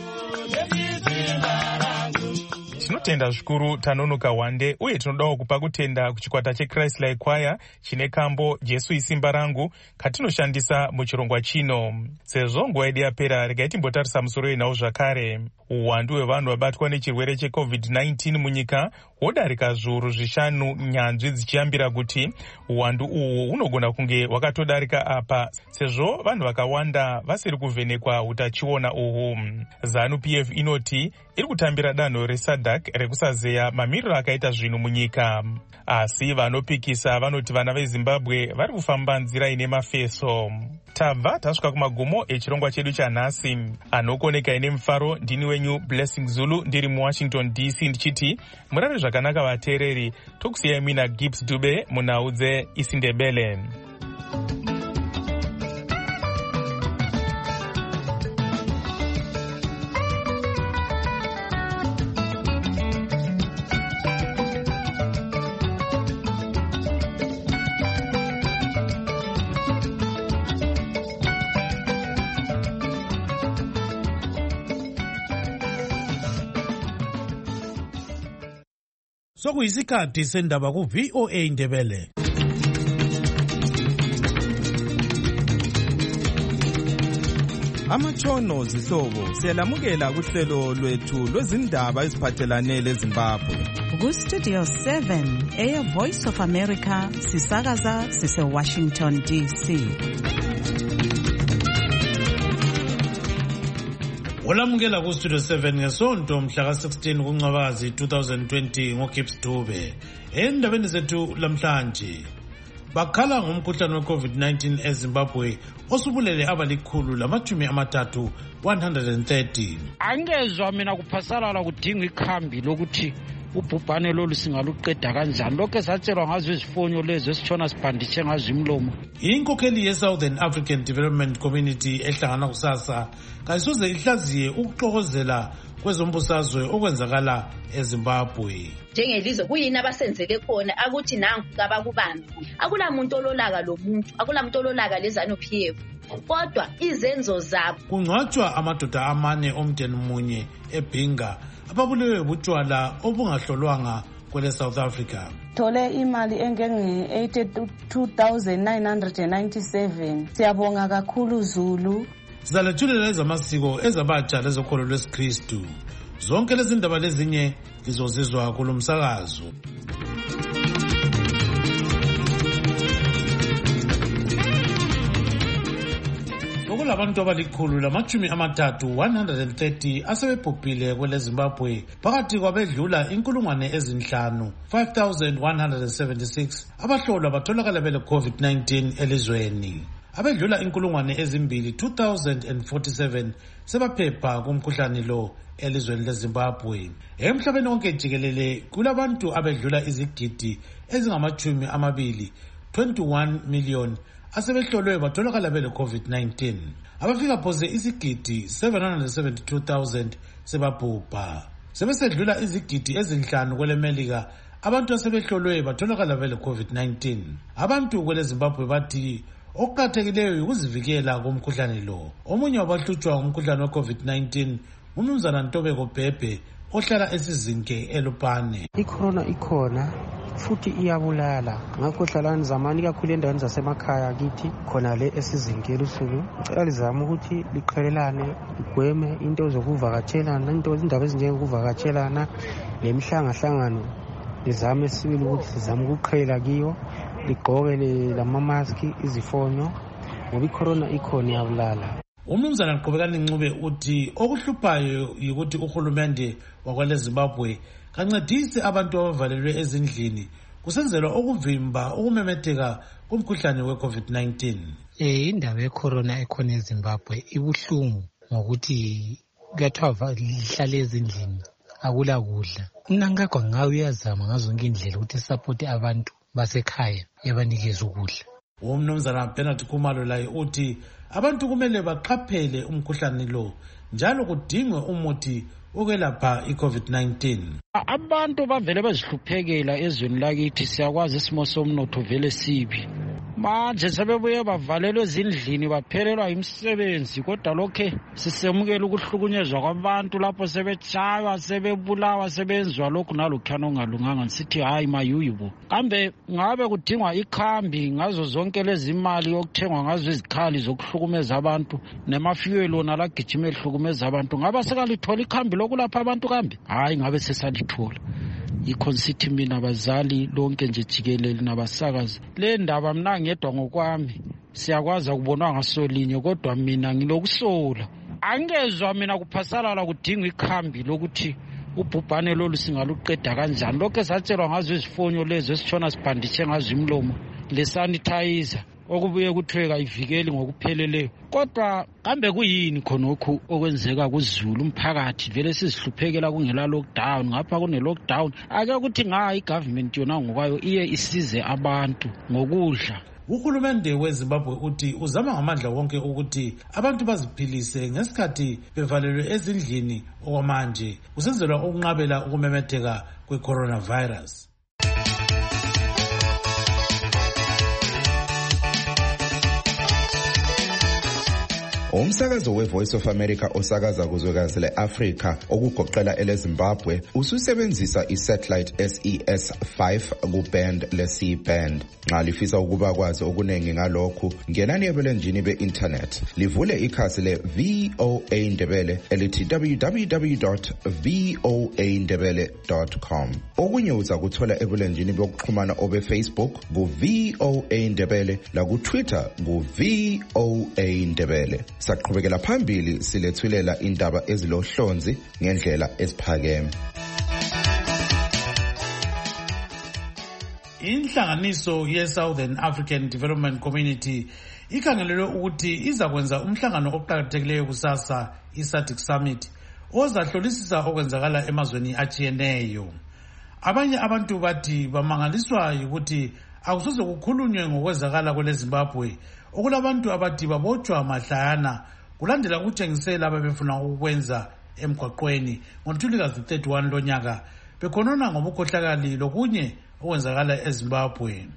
Speaker 5: Tinotenda zvikuru Tanonoka Wande, uye tinodawo kupa kutenda kuchikwata cheChrist Like Choir chine kambo Jesu isimba rangu katinoshandisa muchirongwa chino. Sezvo nguva yedu yapera, regai timbotarisa musoro wenawo zvakare. Uwandu hwevanhu vabatwa nechirwere checovid nineteen munyika hwodarika zviuru zvishanu, nyanzvi dzichiyambira kuti uwandu uhwu hunogona kunge hwakatodarika apa, sezvo vanhu vakawanda vasiri kuvhenekwa utachiona uhwu. ZANU P F inoti iri kutambira danho resadhak rekusazeya mamiriro akaita zvinhu munyika. Asi vanopikisa vanoti vana veZimbabwe vari kufamba nzira ine mafeso. Tabva tasvika kumagumo echirongwa chedu chanhasi. Anokoneka ine mufaro ndini wenyu Blessing Zulu, ndiri muWashington D C ndichiti murare zvakanaka vateereri. Tokusiyai mina Gibbs Dube munhau dzeIsindebele.
Speaker 17: Sokuyisikhathi sendaba ku V O A Ndebele.
Speaker 18: Amatshono zihlobo siyalamukela kuhlelo lwethu lwezindaba eziphathelane leZimbabwe.
Speaker 2: Ku Studio seven eya Voice of America sisakaza sise Washington D C.
Speaker 17: Olamukela ku Studio seven ngesonto mhla ka sixteen kuNcwabazi twenty twenty ngoGibbs Dube. Endabeni zethu lamhlanje bakhala ngomkhuhlane we COVID nineteen eZimbabwe osubulele abalikhulu lamachumi amathathu one hundred thirty.
Speaker 19: Angezwa mina kuphasalala kudinga ikhambi lokuthi ubhubhane lolu singaluqeda kanjani lokho satshelwa ngazo izifonyo lezo esitshona sibhandishe ngazo imlomo.
Speaker 17: Inkokheli ye-Southern African Development Community ehlangana kusasa kayisoze ihlaziye ukuxokozela kwezombusazwe okwenzakala eZimbabwe.
Speaker 20: Njengelizwe kuyini abasenzele khona akuthi nangu kabakubambi. Akulamuntu ololaka lo muntu, akulamuntu ololaka lezanu P F. Kodwa izenzo zabo.
Speaker 17: Kungcwatshwa amadoda amane omndeni munye eBhinga ababulewe butshwala obungahlolwanga kwele South Africa.
Speaker 21: Thole imali engenge eighty-two thousand nine hundred ninety-seven. Siyabonga kakhulu Zulu.
Speaker 17: Sizalethulela ezamasiko ezabatsha lezokholo lwesikristu. Zonke lezi ndaba lezinye lizozizwa kulo msakazo. Okulabantu abalikhulu lamachumi amathathu one hundred thirty asebebhubhile kwele Zimbabwe phakathi kwabedlula inkulungwane ezinhlanu five thousand one hundred seventy-six abahlolwa batholakala bele COVID nineteen elizweni. Abedlula inkulungwane ezimbili two thousand forty-seven sebaphepha kumkhuhlane lo elizweni leZimbabwe. Emhlabeni wonke jikelele kulabantu abedlula izigidi ezingamachumi amabili twenty-one million asebehlolwe batholakala bele COVID nineteen. Abafika phose isigidi seven hundred seventy-two thousand sebabhubha. Sebesedlula izigidi ezinhlanu kwele Melika abantu asebehlolwe batholakala bele COVID nineteen. Abantu kwele Zimbabwe bathi okuqathekileyo ukuzivikela kumkhuhlane lo. Omunye wabahlutshwa ngumkhuhlane we COVID nineteen uMnumzana Ntobeko Bhebhe ohlala esizinke eLupane.
Speaker 22: Icorona ikhona futhi iyabulala. Ngakho hlalani zamani kakhulu endaweni zasemakhaya kithi khona le esizinke elusuku. Ngicela lizama ukuthi liqhelelane ligweme into zokuvakatshelana, into izindaba ezinjengokuvakatshelana lemihlangahlangano. Lizame sibili ukuthi sizame ukuqhela kiyo. Ligqoke lama-maski izifonyo ngoba icorona ikhona iyabulala.
Speaker 17: Umnumzana Qhubekani Ncube uthi okuhluphayo yikuthi uhulumende wakwele Zimbabwe kancedise abantu abavalelwe ezindlini kusenzelwa ukuvimba ukumemetheka kumkhuhlane we COVID nineteen.
Speaker 23: Eh indaba yecorona ekhona eZimbabwe ibuhlungu ngokuthi kuyathiwa lihlale ezindlini akula kudla. Mina ngakho ngawe uyazama ngazo zonke indlela ukuthi support abantu basekhaya yabanikeza ukudla.
Speaker 17: Umnumzana Bernard Khumalo laye uthi abantu kumele baqaphele umkhuhlane lo njalo kudingwe umuthi ukwelapha iCovid nineteen.
Speaker 19: Abantu bavele bezihluphekela ezweni lakithi siyakwazi isimo somnotho vele sibi. Manje sebebuye bavalelwe ezindlini baphelelwa imisebenzi kodwa lokho sisemukela ukuhlukunyezwa kwabantu lapho sebetshaywa sebebulawa sebenzwa lokhu nalokhana ongalunganga sithi hayi mayuyibo. Kambe ngabe kudingwa ikhambi ngazo zonke lezi imali yokuthengwa ngazo izikhali zokuhlukumeza abantu nemafuel ona lagijima ehlukumeza abantu ngabe sekalithola ikhambi lokulapha abantu kambe hayi ngabe sesalithola. Ikhonsithi mina abazali lonke nje jikelele nabasakazi le ndaba mina ngedwa ngokwami siyakwazi ukubonwa ngasolinye kodwa mina ngilokusola. Angezwa mina kuphasalala kudinga ikhambi lokuthi ubhubhane lolu singaluqeda kanjani lokho satshelwa ngazo izifonyo lezo esitshona sibhandishe ngazo imlomo le sanitizer okubuye kuthiwe kayivikeli ngokupheleleyo. Kodwa kambe kuyini khonokho okwenzeka kuZulu umphakathi vele sizihluphekela kungela lockdown ngapha kune lockdown ake ukuthi nga igovernment yona ngokwayo iye isize abantu ngokudla.
Speaker 17: Uhulumende weZimbabwe uthi uzama ngamandla wonke ukuthi abantu baziphilise ngesikhathi bevalelwe ezindlini okwamanje kusenzelwa ukunqabela ukumemetheka kwe-coronavirus.
Speaker 12: Umsakazo we-Voice of America osakaza kuzwekazi le-Afrika okugoqela ele-Zimbabwe ususebenzisa i-satellite S E S five ku-band le-C band. Nxa lifisa ukuba kwazi okuningi ngalokhu, ngenani ebulenjini be-internet livule ikhasi le-V O A Ndebele elithi w w w dot v o a ndebele dot com. Okunye uza kuthola ebulenjini bokuxhumana obe-Facebook ku-V O A Ndebele laku-Twitter ku-V O A Ndebele. Saqhubekela phambili silethulela indaba ezilohlonzi ngendlela esiphakeme.
Speaker 17: Inhlanganiso ye-Southern African Development Community ikhangelelwe ukuthi izakwenza umhlangano oqhakathekileyo kusasa i-SADC Summit ozahlolisisa okwenzakala emazweni atshiyeneyo. Abanye abantu bathi bamangaliswa ukuthi akusoze kukhulunywe ngokwenzakala kwele-Zimbabwe okulabantu abathi babotshwa mahlayana kulandela ukutshengisela ababefuna ukwenza emgwaqweni ngoNtulikazi thirty-one lonyaka bekhonona ngobukhohlakali lokunye okwenzakala eZimbabwe.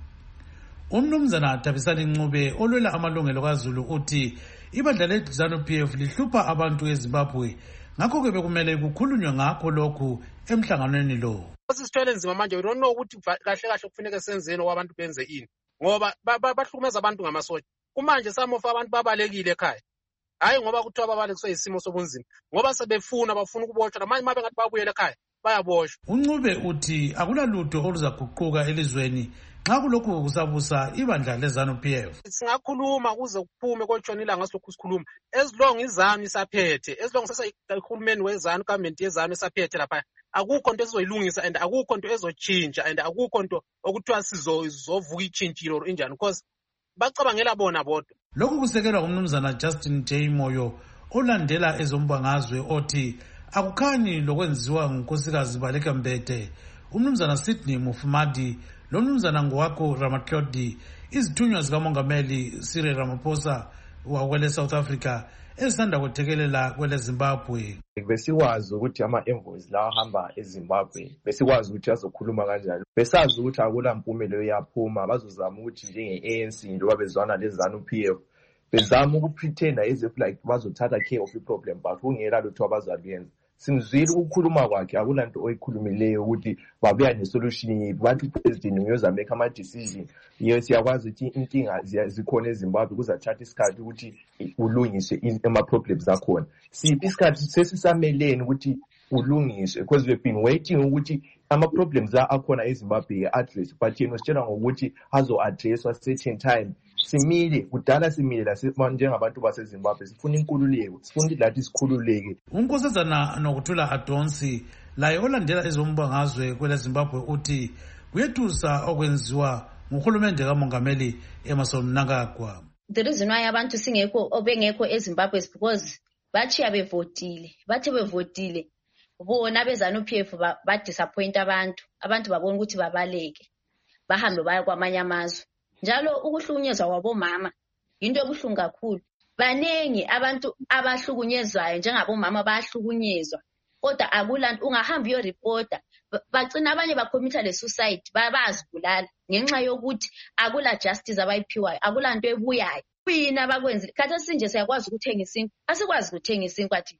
Speaker 17: Umnumzana Thabisani Ncube olwela amalungelo kaZulu uthi ibandla le-ZANU P F lihlupha abantu eZimbabwe, ngakho ke bekumele kukhulunywe ngakho lokhu emhlanganweni lo.
Speaker 1: Sisithwele nzima manje we don't know ukuthi kahle kahle kufuneka senzeni kwabantu benze ini ngoba bahlukumeza abantu ngamasotsha. Kumanje samofa abantu babalekile ekhaya, hayi ngoba kuthiwa babalekiswe isimo sobunzima, ngoba sebefuna bafuna ukubotshwa manje mabe ngathi babuyele ekhaya bayaboshwa.
Speaker 17: Uncube uthi akulalutho oluzaguquka elizweni nxa kulokhu kusabusa ibandla le-ZANU P F.
Speaker 1: Singakhuluma kuze kuphume kotshonila ngasilokhu sikhuluma as long izanu isaphethe, as long sesayihulumeni wezanu government yezanu isaphethe lapha, akukho nto esizoyilungisa and akukho nto ezotshintsha and akukho nto okuthiwa sizovuka itshintshile or injani because bacabangela bona bodwa.
Speaker 17: Lokhu kusekelwa ngumnumzana Justin J Moyo olandela ezombangazwe othi akukhanyi lokwenziwa ngunkosikazi Baleka Mbete, umnumzana Sydney Mufumadi lomnumzana ngowakho Ramatlodi, izithunywa zikamongameli Cyril Ramaphosa wakwele South Africa esanda kuthekelela kwele Zimbabwe.
Speaker 3: Besikwazi ukuthi ama-envoys lawa ahamba eZimbabwe, besikwazi ukuthi azokhuluma kanjani, besazi ukuthi akula mpumelelo yaphuma, bazozama ukuthi njenge-A N C njengoba bezwana le-ZANU P F bezama ukupretenda as if like bazothatha care of i-problem but kungela lutho abazaliyenza. Simzwile ukukhuluma kwakhe akula nto oyikhulumileyo ukuthi babuya ne-solution yethu, bathi president uyozameka ama-decision. Yes, siyakwazi ukuthi inkinga zikhona eZimbabwe kuzathatha isikhathi ukuthi ulungiswe ama-problems akhona. Siphi isikhathi sesisameleni ukuthi ulungiswe because we've been waiting ukuthi ama-problems akhona eZimbabwe address but yena usitshela ngokuthi azo-addresswa certain time. Simile kudala simile la njengabantu baseZimbabwe sifuna inkululeko, sifuna ukuthi lathi sikhululeke.
Speaker 17: Unkosazana Nokuthula Adonsi laye olandela ezombangazwe kwele Zimbabwe uthi kuyethusa okwenziwa nguhulumende kamongameli Emmerson Mnangagwa.
Speaker 20: The reason why abantu singekho obengekho eZimbabwe is because bachiya bevotile, bathe bevotile bona beZANU P F ba disappoint abantu, abantu babona ukuthi babaleke bahambe baya kwamanye amazwe. Njalo ukuhlukunyezwa kwabomama into ebuhlungu kakhulu. Banengi abantu abahlukunyezwayo njengabomama bahlukunyezwa. Kodwa akulanto ungahamba iyo reporter bagcina abanye bacommita le suicide bazibulala ngenxa yokuthi akula justice abayiphiwayo, akulanto ebuyayo. Kuyina abakwenzile. Khathi sinje siyakwazi ukuthenga isinkwa, asikwazi ukuthenga isinkwa athi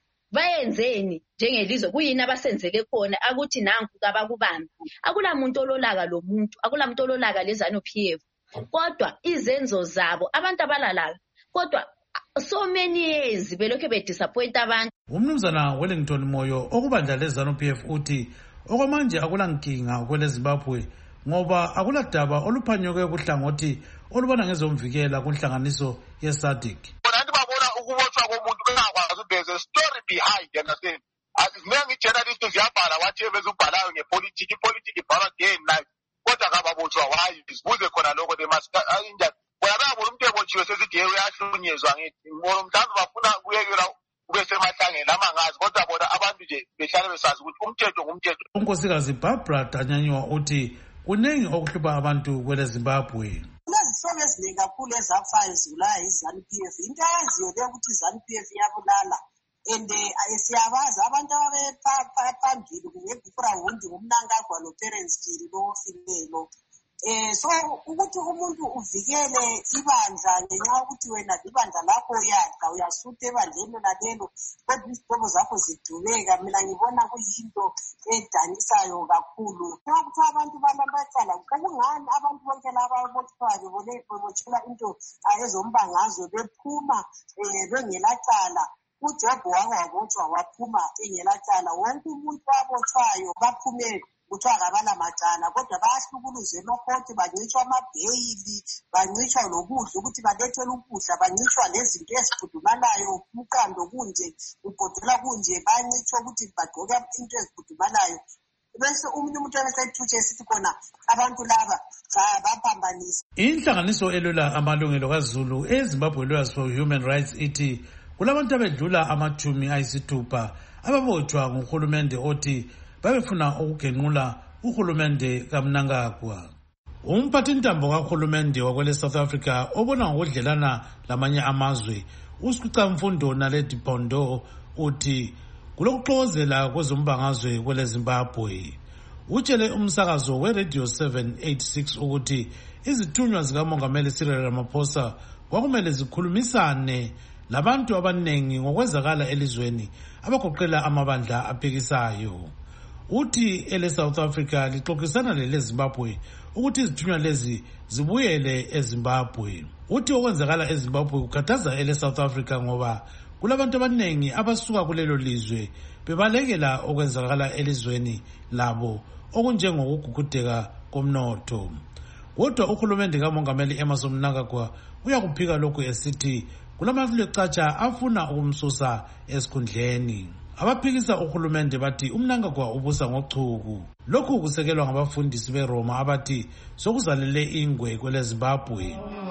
Speaker 20: bayenzeni njengelizwe, kuyini abasenzele khona akuthi nanku kabakubambi. Akula muntu ololaka lo muntu, akula muntu ololaka le-ZANU P F. Kodwa izenzo zabo abantu abalala, kodwa so many years belokhe be disappoint abantu.
Speaker 17: Umnumzana Wellington Moyo okubandla le-ZANU P F uthi okwamanje akula nkinga kwele Zimbabwe ngoba akula daba oluphanyuke kuhlangothi olubona ngezomvikela kunhlanganiso ye-SADC.
Speaker 6: Abantu babona ukubotshwa komuntu bengakwazi there's a story behind, you understand? Azizinengi journalist ziyabhala wathi bezubhalayo ngepolitiki, ipolitiki ibhala day and night. Kodwa kababotshwa why sibuze khona lokho they must injani. Bayabona umuntu ebotshiwe sesithi uyahlukunyezwa ngithi ngoba mhlawumbe bafuna kuyekela kube semahlangeni lamangazi kodwa bona abantu nje behlale besazi ukuthi umthetho ngumthetho.
Speaker 17: Unkosikazi Barbara Danyanyiwa uthi kunengi okuhlupha abantu kwele Zimbabwe.
Speaker 24: Kunezihloko eziningi kakhulu ezafayo zibulawa yi-ZANU P F. Into yaziyo le ukuthi i-ZANU P F iyabulala and siyabazi abantu ababephambili ngeGufura Wundi ngumNangagwa noTerence Kiri lofilelo Eh so ukuthi umuntu uvikele ibandla ngenxa ukuthi wena ibandla lakho uyadla uyasutha ebandleni lalelo kodwa izihlobo zakho zidubeka mina ngibona kuyinto edanisayo kakhulu. Ukuthi abantu balambacala kungani abantu bonke laba abotshwayo bebotshela into ezombangazwe bephuma bengelacala. UJob wabotshwa waphuma engelacala. Wonke umuntu wabotshwayo baphume kuthiwa kabala macala kodwa bayahlukuluza emakoti bancitshwa amabheyili bancitshwa lokudla ukuthi balethele ukudla bancitshwa lezinto ezifudumalayo umqando kunje ugodola kunje bancitshwa ukuthi bagqoke into ezifudumalayo bese umuntu umuntu esethutshe esithi khona abantu laba baphambanisa.
Speaker 17: Inhlanganiso elwela amalungelo kaZulu eZimbabwe Lawyers for Human Rights ithi kulabantu abedlula amathumi ayisithupha ababotshwa nguhulumende othi babefuna ukugenqula uhulumende kaMnangagwa. Umphathintambo kahulumende wakwele South Africa obona ngokudlelana lamanye amazwe uSicamfundo Naledi Pandor uthi kulokuxokozela kwezombangazwe kwele Zimbabwe. Utshele umsakazo weRadio seven eighty-six ukuthi izithunywa zikaMongameli Cyril Ramaphosa kwakumele zikhulumisane labantu abanengi ngokwezakala elizweni abagoqela amabandla aphikisayo. Uthi ele South Africa lixoxisana lele Zimbabwe ukuthi izithunywa lezi zibuyele eZimbabwe. Uthi okwenzakala eZimbabwe kukhathaza ele South Africa ngoba kulabantu abanengi abasuka kulelo lizwe bebalekela okwenzakala elizweni labo okunjengokugugudeka komnotho. Kodwa uhulumende kaMongameli Emmerson Mnangagwa uyakuphika lokhu esithi kulamaflecatsha afuna ukumsusa esikhundleni. Abaphikisa uhulumende bathi uMnangagwa ubusa ngochuku. Lokhu kusekelwa ngabafundisi beRoma abathi sokuzalele ingwe kwele Zimbabwe.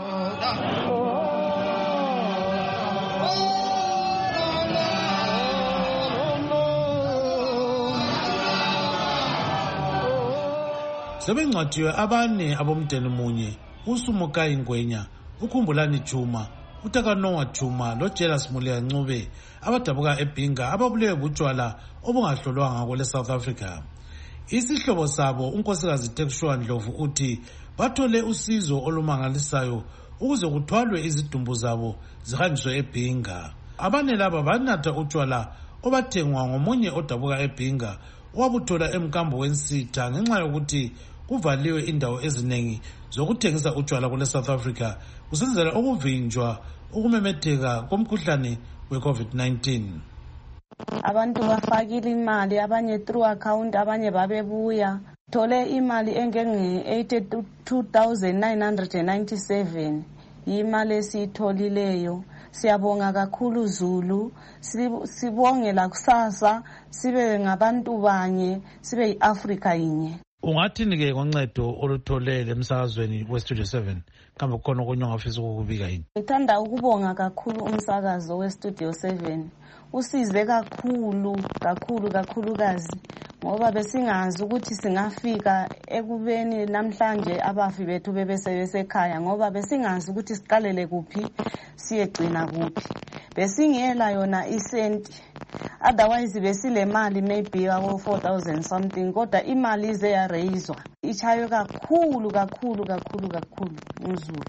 Speaker 17: Sebengcwathiwe abane abomdeni munye uSumukai Ngwenya, uKhumbulani Juma, uTakanoa Juma loJelas Mulia Ncube abadabuka eBhinga ababulewe butshwala obungahlolwanga kwele South Africa. Isihlobo sabo unkosikazi Tekshwa Ndlovu uthi bathole usizo olumangalisayo ukuze kuthwalwe izidumbu zabo zihanjiswe eBhinga. Abane laba banatha utshwala obathengwa ngomunye odabuka eBhinga owabuthola emkambo wensitha ngenxa yokuthi kuvaliwe indawo eziningi zokuthengisa utshwala kule South Africa kusenzela ukuvinjwa ukumemetheka komkhuhlane we-COVID nineteen.
Speaker 21: Abantu bafakile imali abanye through account abanye babebuya thole imali engenge eighty-two thousand nine hundred ninety-seven imali esitholileyo. Siyabonga kakhulu Zulu, sibongela kusasa sibe ngabantu banye sibe yiAfrika yinye.
Speaker 17: Ungathini ke ngoncedo olutholele emsakazweni weStudio seven kambe khona okunye ongafisa ukubika yini?
Speaker 21: Ngithanda ukubonga kakhulu umsakazo weStudio seven. Usize kakhulu kakhulu kakhulukazi ngoba besingazi ukuthi singafika ekubeni namhlanje abafi bethu bebesekhaya ngoba besingazi ukuthi siqalele kuphi siyegcina kuphi. Besingela yona isenti otherwise besile mali maybe ako four thousand something kodwa imali ize ya raiswa ichayo kakhulu kakhulu kakhulu kakhulu uZulu.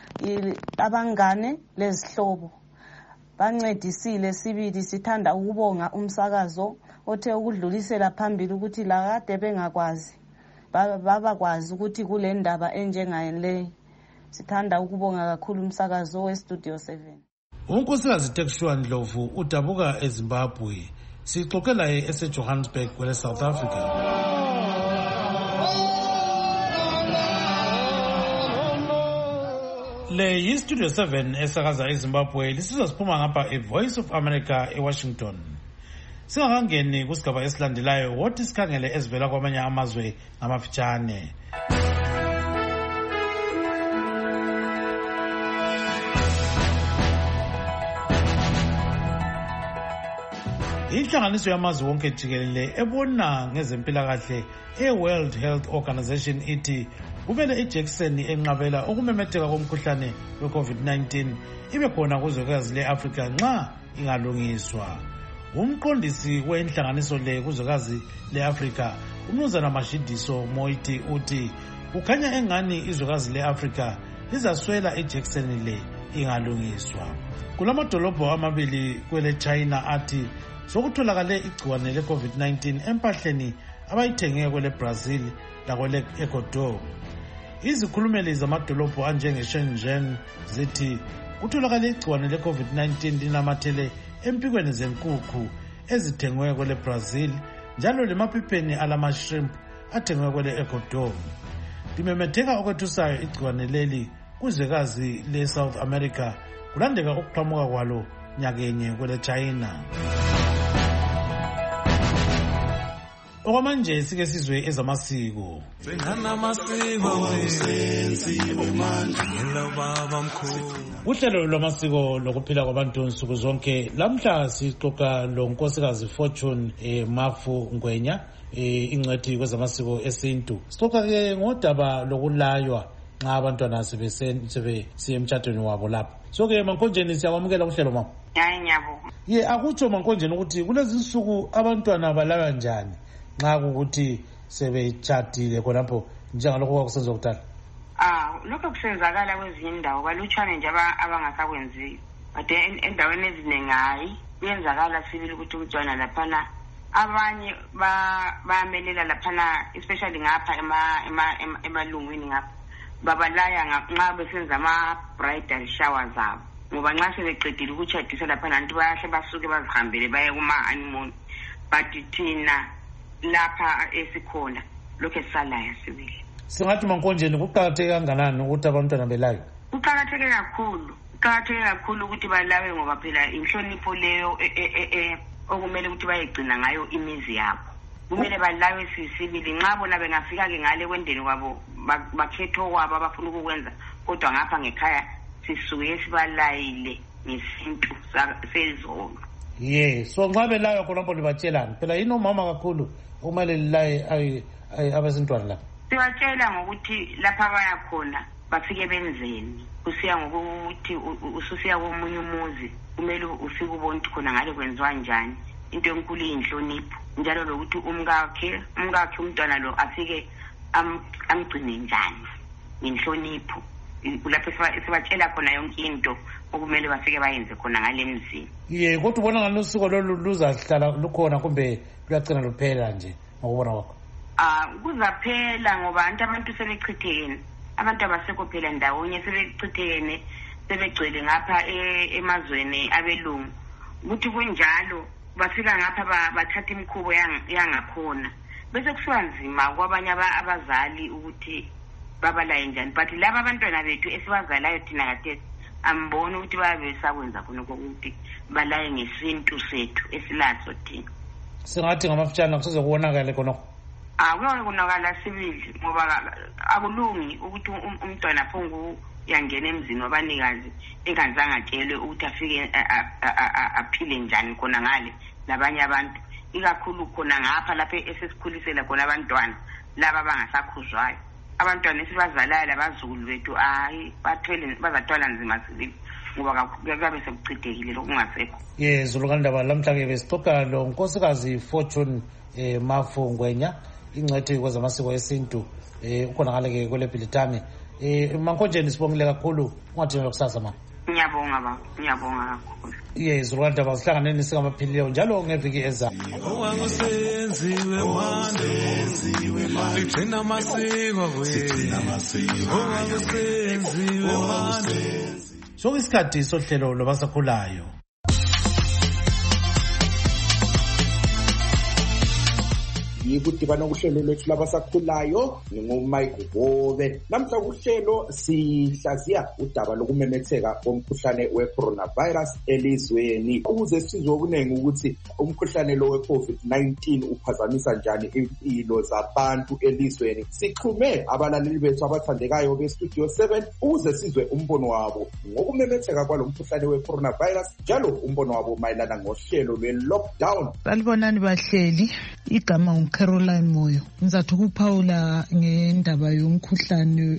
Speaker 21: Abangane lezihlobo bancedisile sibili sithanda ukubonga umsakazo othe ukudlulisela phambili ukuthi la kade bengakwazi babakwazi ukuthi kule ndaba enjengale. Sithanda ukubonga kakhulu umsakazo weStudio seven.
Speaker 17: Unkosikazi Tekshwa Ndlovu udabuka eZimbabwe sixoxela eseJohannesburg kwele South Africa. Le yiStudio seven esakaza eZimbabwe lisiza siphuma ngapha eVoice of America eWashington. Singakangeni kusigaba esilandelayo wothi sikhangele ezivela kwamanye amazwe ngamafitshane. Inhlanganiso yamazwe wonke jikelele ebona ngezempilakahle eWorld Health Organization ithi kumele ijekiseni enqabela ukumemetheka komkhuhlane weCovid nineteen ibe khona kuzwekazi leAfrika nxa ingalungiswa. Umqondisi wenhlanganiso le kuzwekazi le-Afrika uMnumzana Mashidiso Moiti uthi kukhanya engani izwekazi le-Afrika lizaswela ijekiseni le ingalungiswa. Kulamadolobho amabili kwele China athi sokutholakale igciwane le-COVID nineteen empahleni abayithenge kwele Brazil lakwele Ecuador. Izikhulumeli zamadolobho anjenge Shenzhen zithi kutholakale igciwane le-COVID nineteen linamathele empikweni zenkukhu ezithengwe kwele Brazil njalo lemaphipheni alama-shrimp athengwe kwele Ecuador. Limemetheka okwethusayo igciwane leli kuzwekazi le-South America kulandeka ukuqhamuka kwalo nyakenye kwele China. Okwamanje sike sizwe ezamasiko. Uhlelo lwamasiko lokuphila kwabantu nsuku zonke lamhla sixoxa lo nkosikazi Fortune eh, Mafu Ngwenya eh, ingcwethi kwezamasiko esintu. Sixoxa ke ngodaba lokulaywa nxa abantwana sebesiye emtshadweni wabo lapha. So ke Mankonjeni siyakwamukela uhlelo mama.
Speaker 7: Hayi nyabo.
Speaker 17: Ye akutsho Mankonjeni ukuthi kulezi insuku abantwana balaywa njani nxa ukuthi sebetshadile khonapho njengalokho kwakusenza kudala?
Speaker 7: Ah, lokho kusenzakala kwezinye indawo balutshwane nje abangasakwenziyo. But endaweni eziningi hayi kuyenzakala sibili ukuthi umntwana laphana abanye bayamelela laphana especially ngapha emalungwini ngapha babalaya nxa besenza ama-bridal shower zabo ngoba nxa sebeqedile ukutshadisa laphana abantu bayahle basuke bazihambele baye kuma-honeymoon but thina lapha esikhona lokho esisalaya sibili.
Speaker 17: Singathi Mankonjeni kuqakatheke kanganani ukuthi abantwana belawe?
Speaker 7: Kuqakatheke kakhulu. Kuqakatheke kakhulu ukuthi balawe ngoba phela inhlonipho leyo okumele ukuthi bayigcina ngayo imizi yabo. Kumele balawe sisibili nxa bona bengafika ke ngale kwendeni kwabo bakhetho kwabo abafuna ukukwenza kodwa ngapha ngekhaya sisuke sibalayile ngesintu sezolo.
Speaker 17: Yeah, so nxa belawe khonapho libatshelani? Phela yini umama kakhulu kumele lilaye abasintwana lapha?
Speaker 7: Sibatshela ngokuthi lapha baya khona bafike benzeni. Kusiya ngokuthi ususiya komunye umuzi kumele ufike ubone ukuthi khona ngale kwenziwa njani. Into enkulu inhlonipho njalo lokuthi umkakhe umkakhe umntwana lo afike amgcine njani inhlonipho. Kulapho sibatshela khona yonke into okumele bafike bayenze khona ngale mzini.
Speaker 17: Ye kodwa ubona ngalusiko lolu luzahlala lukhona kumbe luyagcina luphela nje ngokubona kwakho?
Speaker 7: Ah, kuzaphela ngoba abantu sebechithekene. Abantu abasekho phela ndawonye sebechithekene sebegcwele ngapha emazweni abelungu. Ukuthi kunjalo bafika ngapha bathatha imikhubo yangakhona. Bese kusiba nzima kwabanye abazali ukuthi babalaye njani. But laba abantwana bethu esibazalayo thina kade ambona ukuthi babe sakwenza khona ukuthi balaye ngesintu sethu esilazo thina.
Speaker 17: Singathi ngamafutshane kusize kubonakala khona.
Speaker 7: Ah, kunokala sibili ngoba akulungi ukuthi umntwana phongu yangena emzini wabanikazi enganzanga atshelwe ukuthi afike aphile njani khona ngale labanye abantu ikakhulu khona ngapha lapha esesikhulisela khona abantwana laba abangasakhuzwayo. Abantwana esibazalayo labazukulu bethu hayi bathwele bazathwala nzima sibili ngoba kabe sekuchithekile lokungasekho.
Speaker 17: Ye Zulukandaba lamhla ke besixoxa lo nkosikazi Fortune eh Mafu Ngwenya ingcwethi kwezamasiko esintu eh ukhonakala ke kwele Bhilitane. Eh Mankonjeni sibongile kakhulu ungathini lokusasa mama.
Speaker 7: Ngiyabonga ba, ngiyabonga kakhulu.
Speaker 17: Ye Zulukandaba sihlanganeni sikamaphilileyo njalo ngeviki eza.
Speaker 8: Owakusenziwe wandenziwe manje ligcina amasiko wethu amasiko owakusenziwe wande.
Speaker 17: So isikhathi sohlelo lobasakhulayo.
Speaker 12: Yikuthi banokuhlelo lwethu labasakhulayo ngingumike Bobe. Namhla kuhlelo sihlaziya udaba lokumemetheka komkhuhlane we-coronavirus elizweni ukuze sizwe okuningi ukuthi umkhuhlane lo we-COVID nineteen uphazamisa njani impilo zabantu elizweni. Sixhume abalaleli bethu abathandekayo be-Studio seven ukuze sizwe umbono wabo ngokumemetheka kwalo mkhuhlane we-coronavirus njalo umbono wabo mayelana ngohlelo lwe-lockdown.
Speaker 9: Salibonani bahleli, igama
Speaker 4: Caroline Moyo. Ngizathi ukuphawula ngendaba yomkhuhlane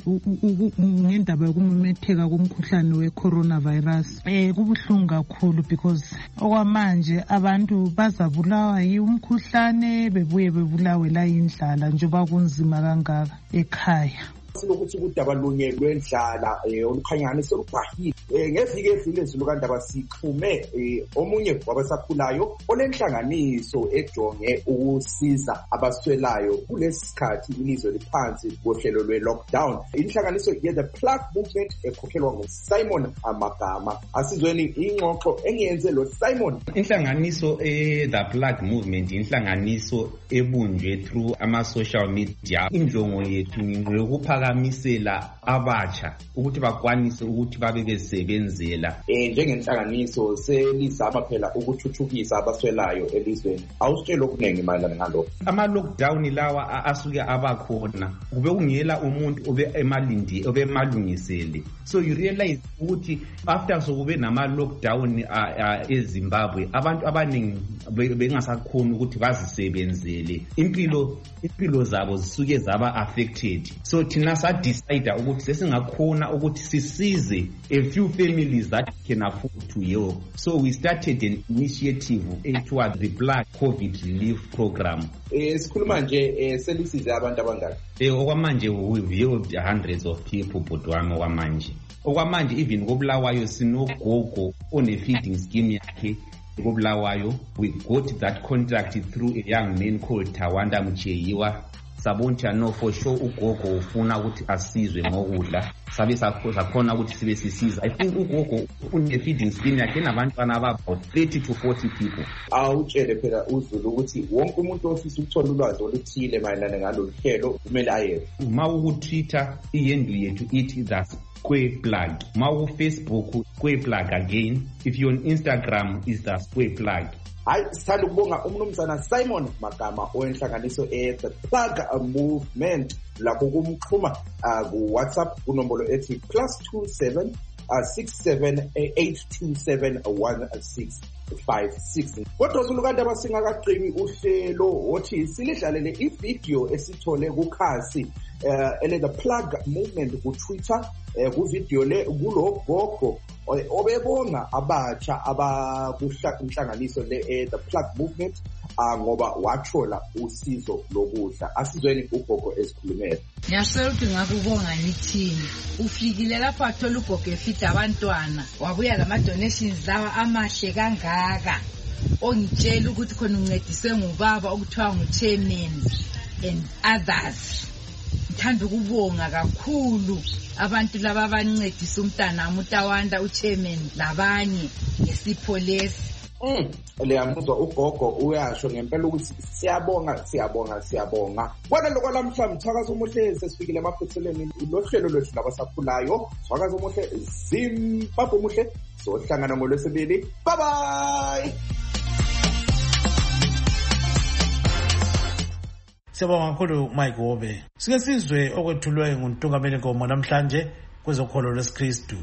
Speaker 4: ngendaba yokumemetheka komkhuhlane we-coronavirus. Eh kubuhlungu kakhulu because okwamanje abantu bazabulawa yumkhuhlane bebuye bebulawe la indlala njengoba kunzima kangaka ekhaya.
Speaker 9: Silokuthi kudaba lunye lwendlala olukhanyana selubhahile ngeviki edlule zilukandaba sixhume omunye wabasakhulayo olenhlanganiso ejonge ukusiza abaswelayo kulesi sikhathi ilizwe liphansi kohlelo lwe-lockdown. Inhlanganiso ye-The Plug Movement ekhokhelwa nguSimon Amagama. Asizweni ingxoxo engiyenze lo Simon.
Speaker 10: Inhlanganiso e-The Plug Movement inhlanganiso ebunjwe through ama-social media. Injongo yethu ngiyokupha misela abatsha ukuthi bakwanise ukuthi babe besebenzela
Speaker 9: eh njengenhlanganiso selizama phela ukuthuthukisa abaswelayo elizweni. Awusitshela okuningi mayelana ngalokho.
Speaker 10: Ama lockdown lawa asuke abakhona kube ungela umuntu obe emalindi obe emalungisele. So you realize ukuthi after sokube nama lockdown eZimbabwe abantu abaningi bengasakhona ukuthi bazisebenzele. Impilo impilo zabo zisuke zaba affected. So thina sa decide ukuthi sesingakhona ukuthi sisize a few families that can afford to help. So we started an initiative towards the Black COVID Relief Program.
Speaker 9: Eh sikhuluma nje eh selisize abantu abangaka.
Speaker 10: Eh okwamanje we helped hundreds of people bodwami okwamanje. Okwamanje even kobulawayo sinogogo one feeding scheme yakhe kobulawayo. We got that contract through a young man called Tawanda Mcheyiwa. Sabonta no for sure ugogo ufuna ukuthi asizwe ngokudla sabe sakhona ukuthi sibe sisiza. I think ugogo une feeding scheme yakhe nabantwana about thirty to forty people.
Speaker 9: Awutshele phela uZulu ukuthi wonke umuntu ofisa ukuthola ulwazi oluthile mayelana ngalolu hlelo kumele aye.
Speaker 10: Uma ukutwitter iyendu yethu ithi that's Square Plug. Ma uFacebook Square Plug again. If you're on Instagram is the Square Plug.
Speaker 9: Hayi sithanda ukubonga umnumzana Simon Magama owenhlanganiso e-The Plug Movement lapho kumxhuma ku WhatsApp kunombolo ethi plus two seven six seven eight two seven one six five six. Kodwa zulukanda basingakaqimi uhlelo othi silidlalele ivideo esithole kukhasi ele The Plug Movement ku Twitter ku video le kulo gogo obebonga abatsha abakuhlanganiso le The Plug Movement ngoba wathola usizo lokudla. Asizweni ugogo esikhulumela.
Speaker 11: Ngiyasoluthi ngakubonga nithini. Ufikile lapha athola ugogo efita abantwana wabuya lama donations lawa amahle kangaka. Ongitshela ukuthi khona uncedise ngubaba okuthiwa nguchairman and others. Ngithanda ukubonga kakhulu abantu laba abancedisa umntana uMutawanda uchairman labanye ngesipho lesi.
Speaker 9: Mm leyamuzwa ugogo uyasho ngempela ukuthi siyabonga siyabonga siyabonga. Bona lokwalamhla mthakazo omuhle sesifikile emaphethelweni lohlelo lwethu labasakhulayo. Mthakazo omuhle Zimbabwe omuhle sohlangana ngolwesibili. Bye bye.
Speaker 17: Siyabonga kakhulu Mike Wobe. Sike sizwe okwethulwe nguNtungameli Nkomo namhlanje kwezokholo lwesikristu.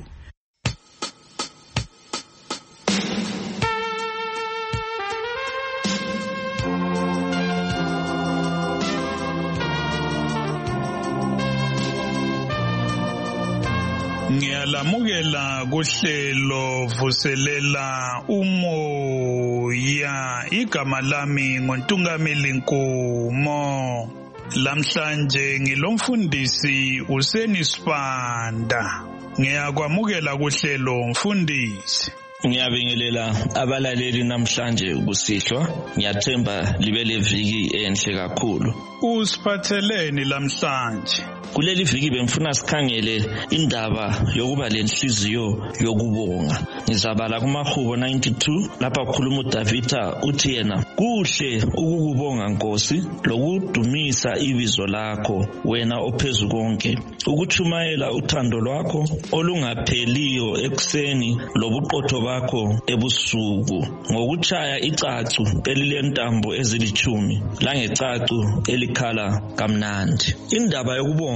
Speaker 5: Ngiyalamukela kuhlelo vuselela umoya. Igama lami nguNtungameli Nkomo. Lamhlanje ngilomfundisi Useni Sibanda. Ngiyakwamukela kuhlelo mfundisi.
Speaker 25: Ngiyabingelela abalaleli namhlanje kusihlwa. Ngiyathemba libe leviki enhle kakhulu.
Speaker 5: Usiphatheleni lamhlanje?
Speaker 25: Kuleli viki bemfuna sikhangele indaba yokuba lenhliziyo yokubonga. Ngizabala kumahubo ninety-two lapha kukhuluma uDavida uthi yena kuhle ukukubonga Nkosi lokudumisa ibizo lakho wena ophezulu konke, ukuchumayela uthando lwakho olungapheliyo ekuseni lobuqotho bakho ebusuku, ngokuchaya icacu elilentambo ezilichumi langecacu elikhala kamnandi. Indaba yokubonga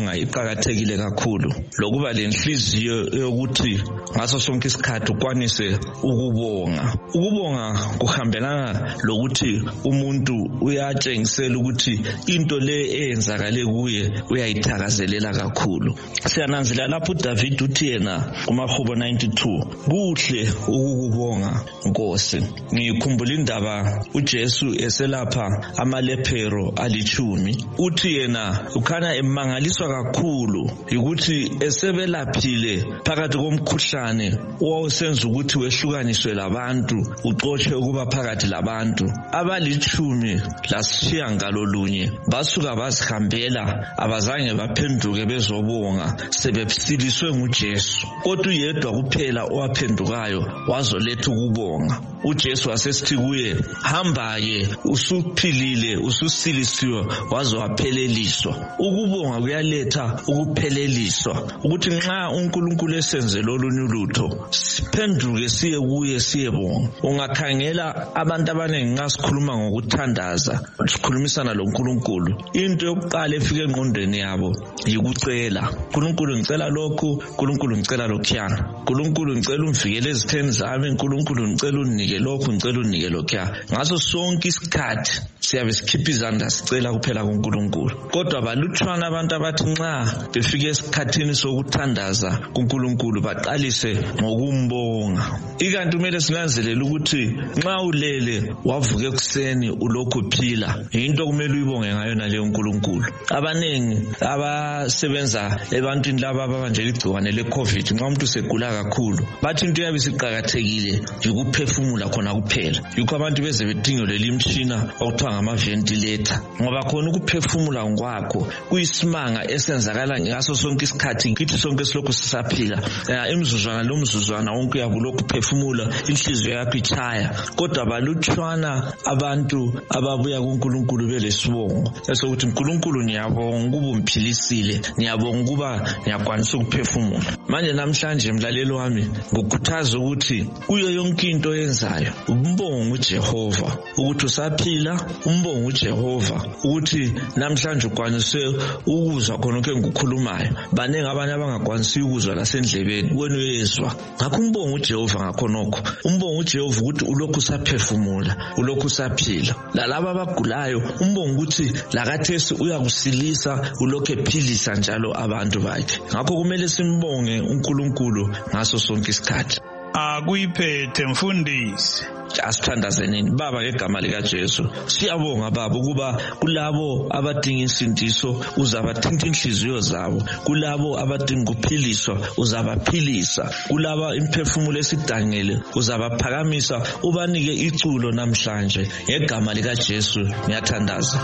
Speaker 25: ukubonga iqakathekile kakhulu, lokuba lenhliziyo yokuthi ngaso sonke isikhathi ukwanise ukubonga. Ukubonga kuhambelana lokuthi umuntu uyatshengisela ukuthi into le eyenzakale kuye uyayithakazelela kakhulu. Siyananzelela lapho uDavid uthi yena kumahubo ninety-two, kuhle ukukubonga Nkosi. Ngikhumbula indaba uJesu eselapha amalepero alichumi, uthi yena ukhanya emangaliswa kakhulu ukuthi esebelaphile phakathi komkhuhlane owawusenza ukuthi wehlukaniswe labantu uxotshe ukuba phakathi labantu. Abalichumi lasishiyangalolunye basuka bazihambela, abazange baphenduke bezobonga, sebesiliswe nguJesu. Kodwa uyedwa kuphela owaphendukayo wazoletha ukubonga. uJesu wasesithi kuye, hamba-ke, usuphilile, ususilisiwe, waze wapheleliswa. Ukubonga kuyaletha ukupheleliswa, ukuthi nxa uNkulunkulu esenzele olunye ulutho siphenduke siye kuye siyebonga. Ungakhangela abantu abaningi nxa sikhuluma ngokuthandaza, sikhulumisana loNkulunkulu, into yokuqala efika engqondweni yabo yikucela. uNkulunkulu ngicela lokhu, uNkulunkulu ngicela lokhuyana, uNkulunkulu ngicela umvikele ezitheni zami, uNkulunkulu ngicela unike lokhu, ngicela unike lokhuya. Ngaso sonke isikhathi siyabe sikhipha izandla sicela kuphela kuNkulunkulu. Kodwa balutshwana abantu abathi nxa befika esikhathini sokuthandaza kuNkulunkulu baqalise ngokumbonga. Ikanti kumele sinanzelele ukuthi nxa ulele wavuka ekuseni ulokhu uphila, into kumele uyibonge ngayo naleyo uNkulunkulu. Abaningi abasebenza ebantwini laba ababanjela igciwane le-COVID, nxa umuntu segula kakhulu, bathi into yabe siqakathekile yikuphefumula khona kuphela. Yikho abantu beze bedingelwe imtshina okuthiwa ngama-ventilator, ngoba khona ukuphefumula kwakho kuyisimanga esenzakala ngaso sonke isikhathi kithi sonke silokhu sisaphila. Imzuzwana lo mzuzwana wonke uyabe ulokhu uphefumula, inhliziyo yakho itshaya. Kodwa balutshwana abantu ababuya kuNkulunkulu belesibongo esokuthi uNkulunkulu ngiyabonga ukuba umphilisile, ngiyabonga ukuba ngiyakwanisa ukuphefumula. Manje namhlanje mlaleli wami ngukhuthaza ukuthi kuyo yonke into oyenzayo umbonge uJehova ukuthi usaphila, umbonge uJehova ukuthi namhlanje ukwanise ukuzwa khona konke engikukhulumayo. Baningi abanye abangakwanisi ukuzwa lasendlebeni, wena uyezwa. Ngakho umbonge uJehova ngakho nokho, umbonge uJehova ukuthi ulokhu usaphefumula, ulokhu usaphila. Lalabo abagulayo umbonge ukuthi lakathesi uyakusilisa, ulokhu ephilisa njalo abantu bakhe. Ngakho kumele simbonge uNkulunkulu ngaso sonke isikhathi.
Speaker 5: Akuyiphethe mfundisi.
Speaker 25: Asithandazeni Baba ngegama likaJesu. Siyabonga Baba ukuba kulabo abadinga insindiso uzabathinta inhliziyo zabo, kulabo abadinga ukuphiliswa uzabaphilisa, kulabo imphefumulo esidangele uzabaphakamisa, ubanike iculo namhlanje. Ngegama likaJesu ngiyathandaza.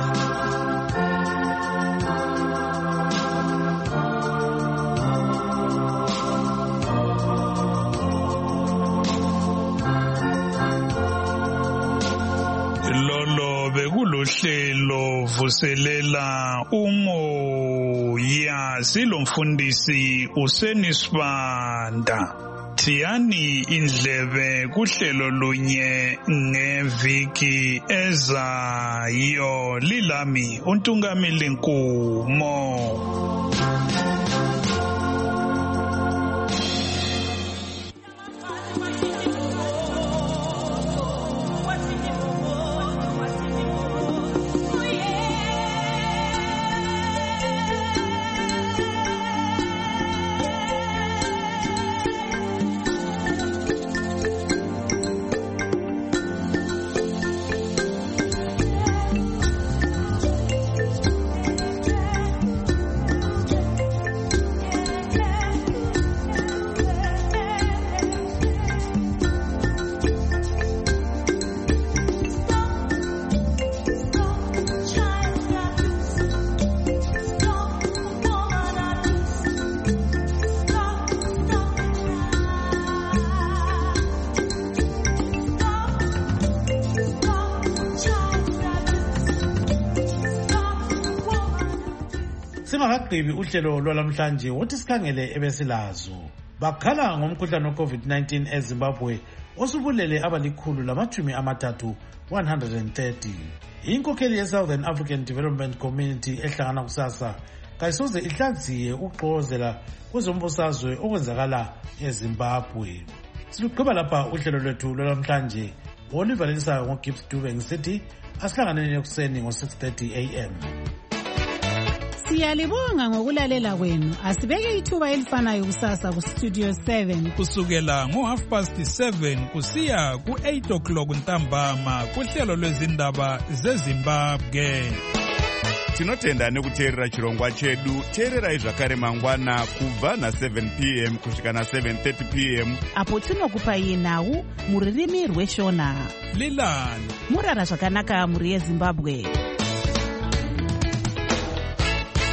Speaker 5: Bekulohlelo vuselela umoya, silomfundisi uSenisibanda. Thiyani indlebe kuhlelo lunye ngeviki ezayo. Lilami uNtungamili Nkumo. Singakagqibi uhlelo lwalamhlanje wothi sikhangele ebesilazo. Bakhala ngomkhuhlane we-COVID nineteen eZimbabwe osubulele abalikhulu lamachumi amathathu one hundred thirty. Inkokheli ye-Southern African Development Community ehlangana kusasa
Speaker 17: kayisoze ihlaziye ukuxokozela kwezombusazwe okwenzakala eZimbabwe. Silugqiba lapha uhlelo lwethu lwalamhlanje. Oliver Lensayo ngoGibbs Dube ngisithi asihlanganeni ekuseni ngo-six thirty a m.
Speaker 13: Siyalibonga ngokulalela kwenu. Asibeke ithuba elifanayo kusasa ku Studio seven
Speaker 14: kusukela ngo half past seven kusiya ku eight o'clock ntambama kuhlelo lwezindaba zeZimbabwe.
Speaker 15: Tinotenda nekuteerera chirongwa chedu. Teererai zvakare mangwana kubva na seven p m kusvika na seven thirty p m
Speaker 2: apo tinokupai nhau muririmi rweshona.
Speaker 14: Lilani
Speaker 2: murara zvakanaka muri yeZimbabwe.